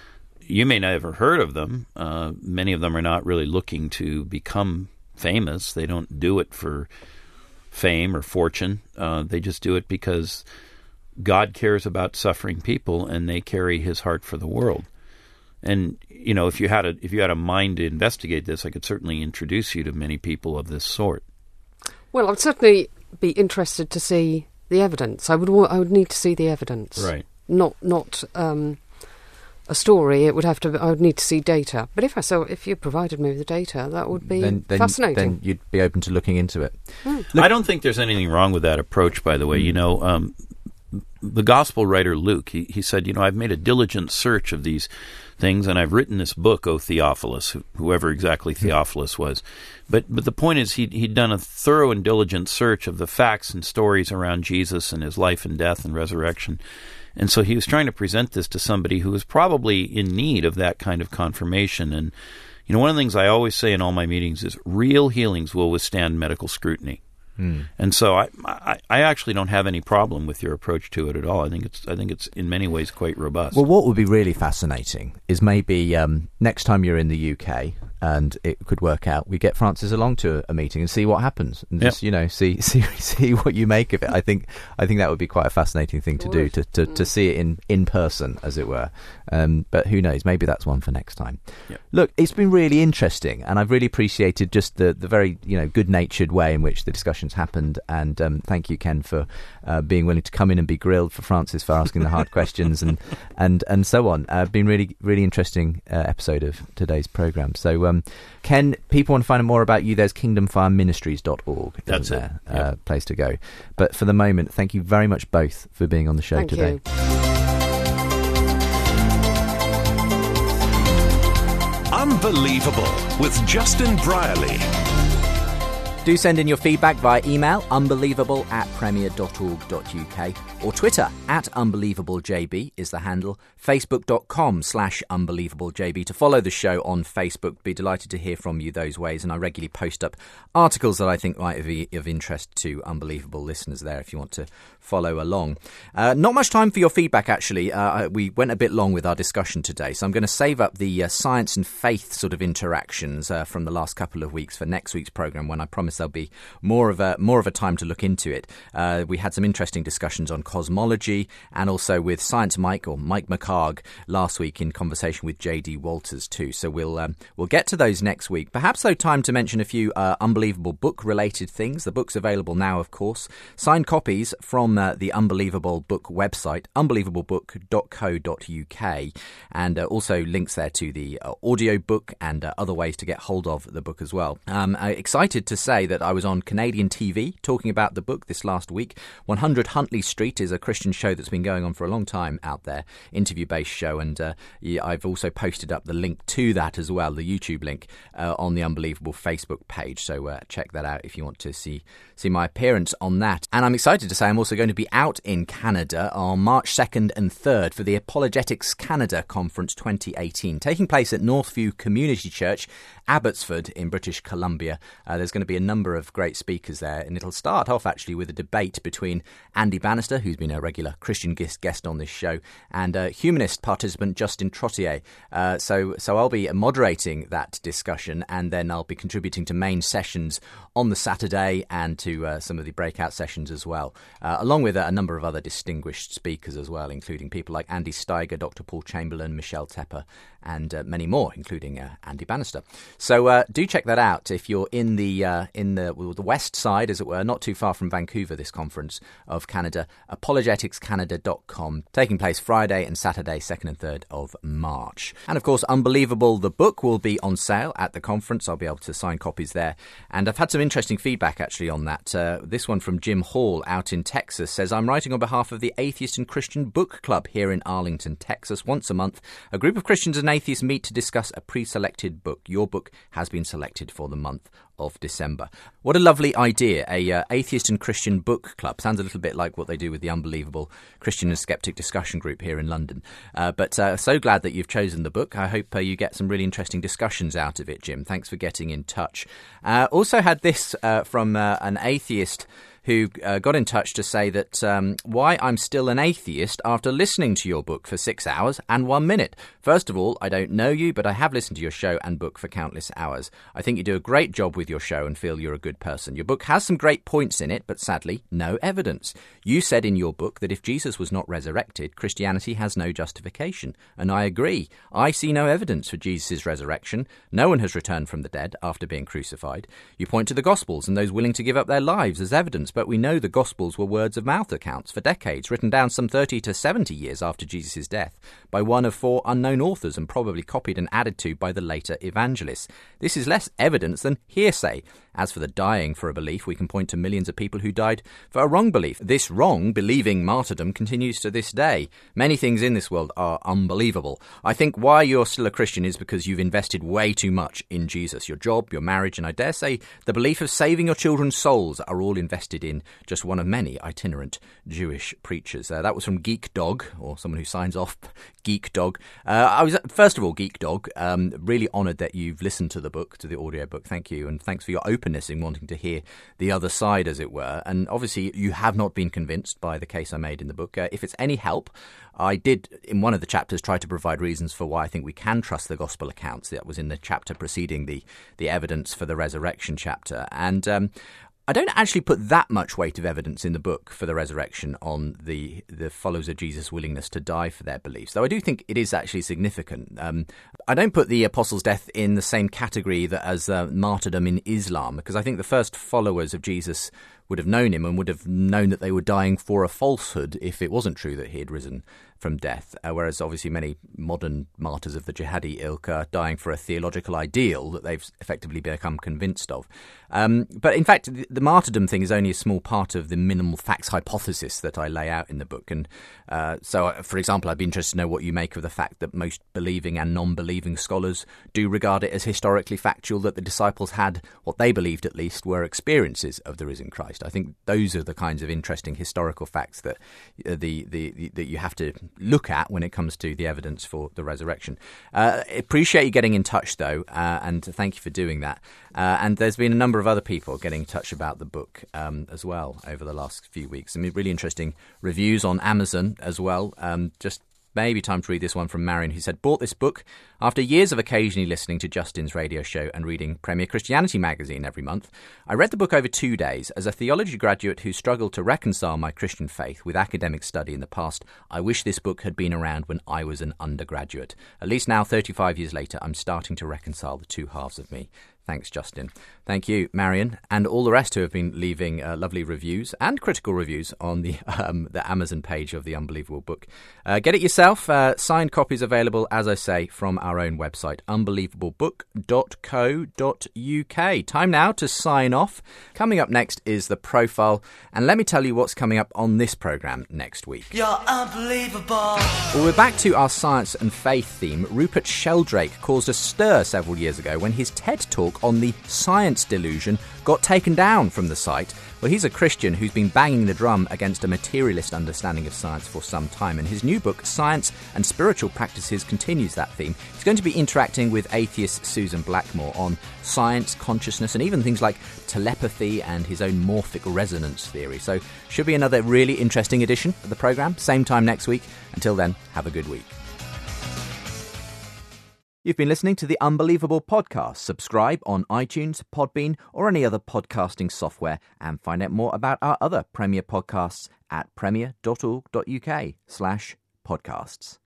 You may not have ever heard of them. Uh, many of them are not really looking to become famous. They don't do it for fame or fortune. Uh, they just do it because God cares about suffering people and they carry his heart for the world. And, you know, if you had a if you had a mind to investigate this, I could certainly introduce you to many people of this sort. Well, I'd certainly be interested to see the evidence. I would wa- I would need to see the evidence. Right. Not not um, a story. It would have to. I would need to see data. But if I saw, if you provided me with the data, that would be then, then, fascinating. Then you'd be open to looking into it. Mm. Look, I don't think there's anything wrong with that approach, by the way. Mm. You know, um, the gospel writer Luke, he, he said, you know, I've made a diligent search of these things, and I've written this book, O Theophilus, whoever exactly Theophilus was. But but the point is he'd, he'd done a thorough and diligent search of the facts and stories around Jesus and his life and death and resurrection. And so he was trying to present this to somebody who was probably in need of that kind of confirmation. And, you know, one of the things I always say in all my meetings is real healings will withstand medical scrutiny. Mm. And so I, I I actually don't have any problem with your approach to it at all. I think it's I think it's in many ways quite robust. Well, what would be really fascinating is maybe um, next time you're in the U K and it could work out, we get Francis along to a meeting and see what happens, and yep. just you know see see see what you make of it. I think I think that would be quite a fascinating thing to do to to, to see it in, in person, as it were. Um, but who knows? Maybe that's one for next time. Yep. Look, it's been really interesting, and I've really appreciated just the the very you know good-natured way in which the discussion's happened. And um, thank you, Ken, for uh, being willing to come in and be grilled, for Francis for asking the hard questions, and and and so on. Uh, been really really interesting uh, episode of today's programme. So. Um, Ken, people want to find out more about you. There's kingdom fire ministries dot org. That's it. There, yep. uh, place to go. But for the moment, thank you very much both for being on the show thank today. You. Unbelievable with Justin Brierley. Do send in your feedback via email, unbelievable at premier dot org dot uk, or Twitter, at unbelievablejb is the handle, facebook.com slash unbelievablejb to follow the show on Facebook. Be delighted to hear from you those ways, and I regularly post up articles that I think might be of interest to Unbelievable listeners there if you want to follow along. Uh, not much time for your feedback, actually. Uh, we went a bit long with our discussion today, so I'm going to save up the uh, science and faith sort of interactions uh, from the last couple of weeks for next week's programme, when I promise there'll be more of a more of a time to look into it. Uh, we had some interesting discussions on cosmology, and also with Science Mike, or Mike McHarg, last week in conversation with J D Walters too. So we'll um, we'll get to those next week. Perhaps though, time to mention a few uh, Unbelievable book-related things. The book's available now, of course. Signed copies from uh, the Unbelievable book website, unbelievable book dot co dot uk, and uh, also links there to the uh, audio book and uh, other ways to get hold of the book as well. Um, I'm excited to say that I was on Canadian T V talking about the book this last week. one hundred Huntley Street is a Christian show that's been going on for a long time out there, interview-based show, and uh, yeah, I've also posted up the link to that as well, the YouTube link, uh, on the Unbelievable Facebook page, so uh, check that out if you want to see see my appearance on that. And I'm excited to say I'm also going to be out in Canada on March second and third for the Apologetics Canada Conference twenty eighteen, taking place at Northview Community Church, Abbotsford in British Columbia. Uh, there's going to be a number of great speakers there, and it'll start off actually with a debate between Andy Bannister, who's been a regular Christian guest on this show, and uh, humanist participant Justin Trottier. Uh, so, so I'll be moderating that discussion, and then I'll be contributing to main sessions on the Saturday and to uh, some of the breakout sessions as well, uh, along with uh, a number of other distinguished speakers as well, including people like Andy Steiger, Doctor Paul Chamberlain, Michelle Tepper, and uh, many more, including uh, Andy Bannister. So uh, do check that out if you're in the uh, in the well, the west side, as it were, not too far from Vancouver. This conference of Canada, apologetics canada dot com, taking place Friday and Saturday, second and third of March. And of course, Unbelievable the book will be on sale at the conference. I'll be able to sign copies there, and I've had some interesting feedback actually on that. Uh, this one from Jim Hall out in Texas says, "I'm writing on behalf of the Atheist and Christian Book Club here in Arlington, Texas. Once a month, a group of Christians and atheists meet to discuss a pre-selected book. Your book book has been selected for the month of December. What a lovely idea, a uh, atheist and Christian book club. Sounds a little bit like what they do with the Unbelievable Christian and Skeptic discussion group here in London. Uh, but uh, so glad that you've chosen the book. I hope uh, you get some really interesting discussions out of it, Jim. Thanks for getting in touch. Uh, also had this uh, from uh, an atheist who uh, got in touch to say that um, why I'm still an atheist after listening to your book for six hours and one minute. First of all, I don't know you, but I have listened to your show and book for countless hours. I think you do a great job with your show and feel you're a good person. Your book has some great points in it, but sadly, no evidence. You said in your book that if Jesus was not resurrected, Christianity has no justification. And I agree. I see no evidence for Jesus' resurrection. No one has returned from the dead after being crucified. You point to the Gospels and those willing to give up their lives as evidence, but we know the Gospels were words-of-mouth accounts for decades, written down some thirty to seventy years after Jesus' death by one of four unknown authors and probably copied and added to by the later evangelists. This is less evidence than hearsay. As for the dying for a belief, we can point to millions of people who died for a wrong belief. This wrong, believing martyrdom continues to this day. Many things in this world are unbelievable. I think why you're still a Christian is because you've invested way too much in Jesus. Your job, your marriage, and I dare say the belief of saving your children's souls are all invested in just one of many itinerant Jewish preachers. Uh, that was from Geek Dog, or someone who signs off Geek Dog. Uh, I was, first of all, Geek Dog, um, really honoured that you've listened to the book, to the audiobook. Thank you, and thanks for your openness in wanting to hear the other side, as it were. And obviously, you have not been convinced by the case I made in the book. Uh, if it's any help, I did, in one of the chapters, try to provide reasons for why I think we can trust the gospel accounts. That was in the chapter preceding the, the evidence for the resurrection chapter. And um, I don't actually put that much weight of evidence in the book for the resurrection on the, the followers of Jesus' willingness to die for their beliefs, though I do think it is actually significant. Um, I don't put the apostles' death in the same category that as uh, martyrdom in Islam, because I think the first followers of Jesus would have known him and would have known that they were dying for a falsehood if it wasn't true that he had risen from death, uh, whereas obviously many modern martyrs of the jihadi ilk are dying for a theological ideal that they've effectively become convinced of. Um, but in fact, the, the martyrdom thing is only a small part of the minimal facts hypothesis that I lay out in the book. And uh, so, for example, I'd be interested to know what you make of the fact that most believing and non-believing scholars do regard it as historically factual that the disciples had, what they believed at least, were experiences of the risen Christ. I think those are the kinds of interesting historical facts that uh, the, the, the that you have to look at when it comes to the evidence for the resurrection. Uh, appreciate you getting in touch, though, uh, and thank you for doing that. Uh, and there's been a number of other people getting in touch about the book um, as well over the last few weeks. I mean, really interesting reviews on Amazon as well. Um, just maybe time to read this one from Marion, who said, bought this book after years of occasionally listening to Justin's radio show and reading Premier Christianity magazine every month. I read the book over two days. As a theology graduate who struggled to reconcile my Christian faith with academic study in the past, I wish this book had been around when I was an undergraduate. At least now, thirty-five years later, I'm starting to reconcile the two halves of me. Thanks, Justin. Thank you, Marion, and all the rest who have been leaving uh, lovely reviews and critical reviews on the um, the Amazon page of The Unbelievable Book. Uh, get it yourself. Uh, signed copies available, as I say, from our own website, unbelievable book dot co dot uk. Time now to sign off. Coming up next is The Profile, and let me tell you what's coming up on this programme next week. You're unbelievable. Well, we're back to our science and faith theme. Rupert Sheldrake caused a stir several years ago when his TED Talk on the science delusion got taken down from the site. Well, he's a Christian who's been banging the drum against a materialist understanding of science for some time, and his new book, Science and Spiritual Practices, continues that theme. He's going to be interacting with atheist Susan Blackmore on science, consciousness, and even things like telepathy and his own morphic resonance theory. So, should be another really interesting edition of the programme. Same time next week. Until then, have a good week. You've been listening to The Unbelievable Podcast. Subscribe on iTunes, Podbean, or any other podcasting software, and find out more about our other Premier podcasts at premier dot org dot uk slash podcasts.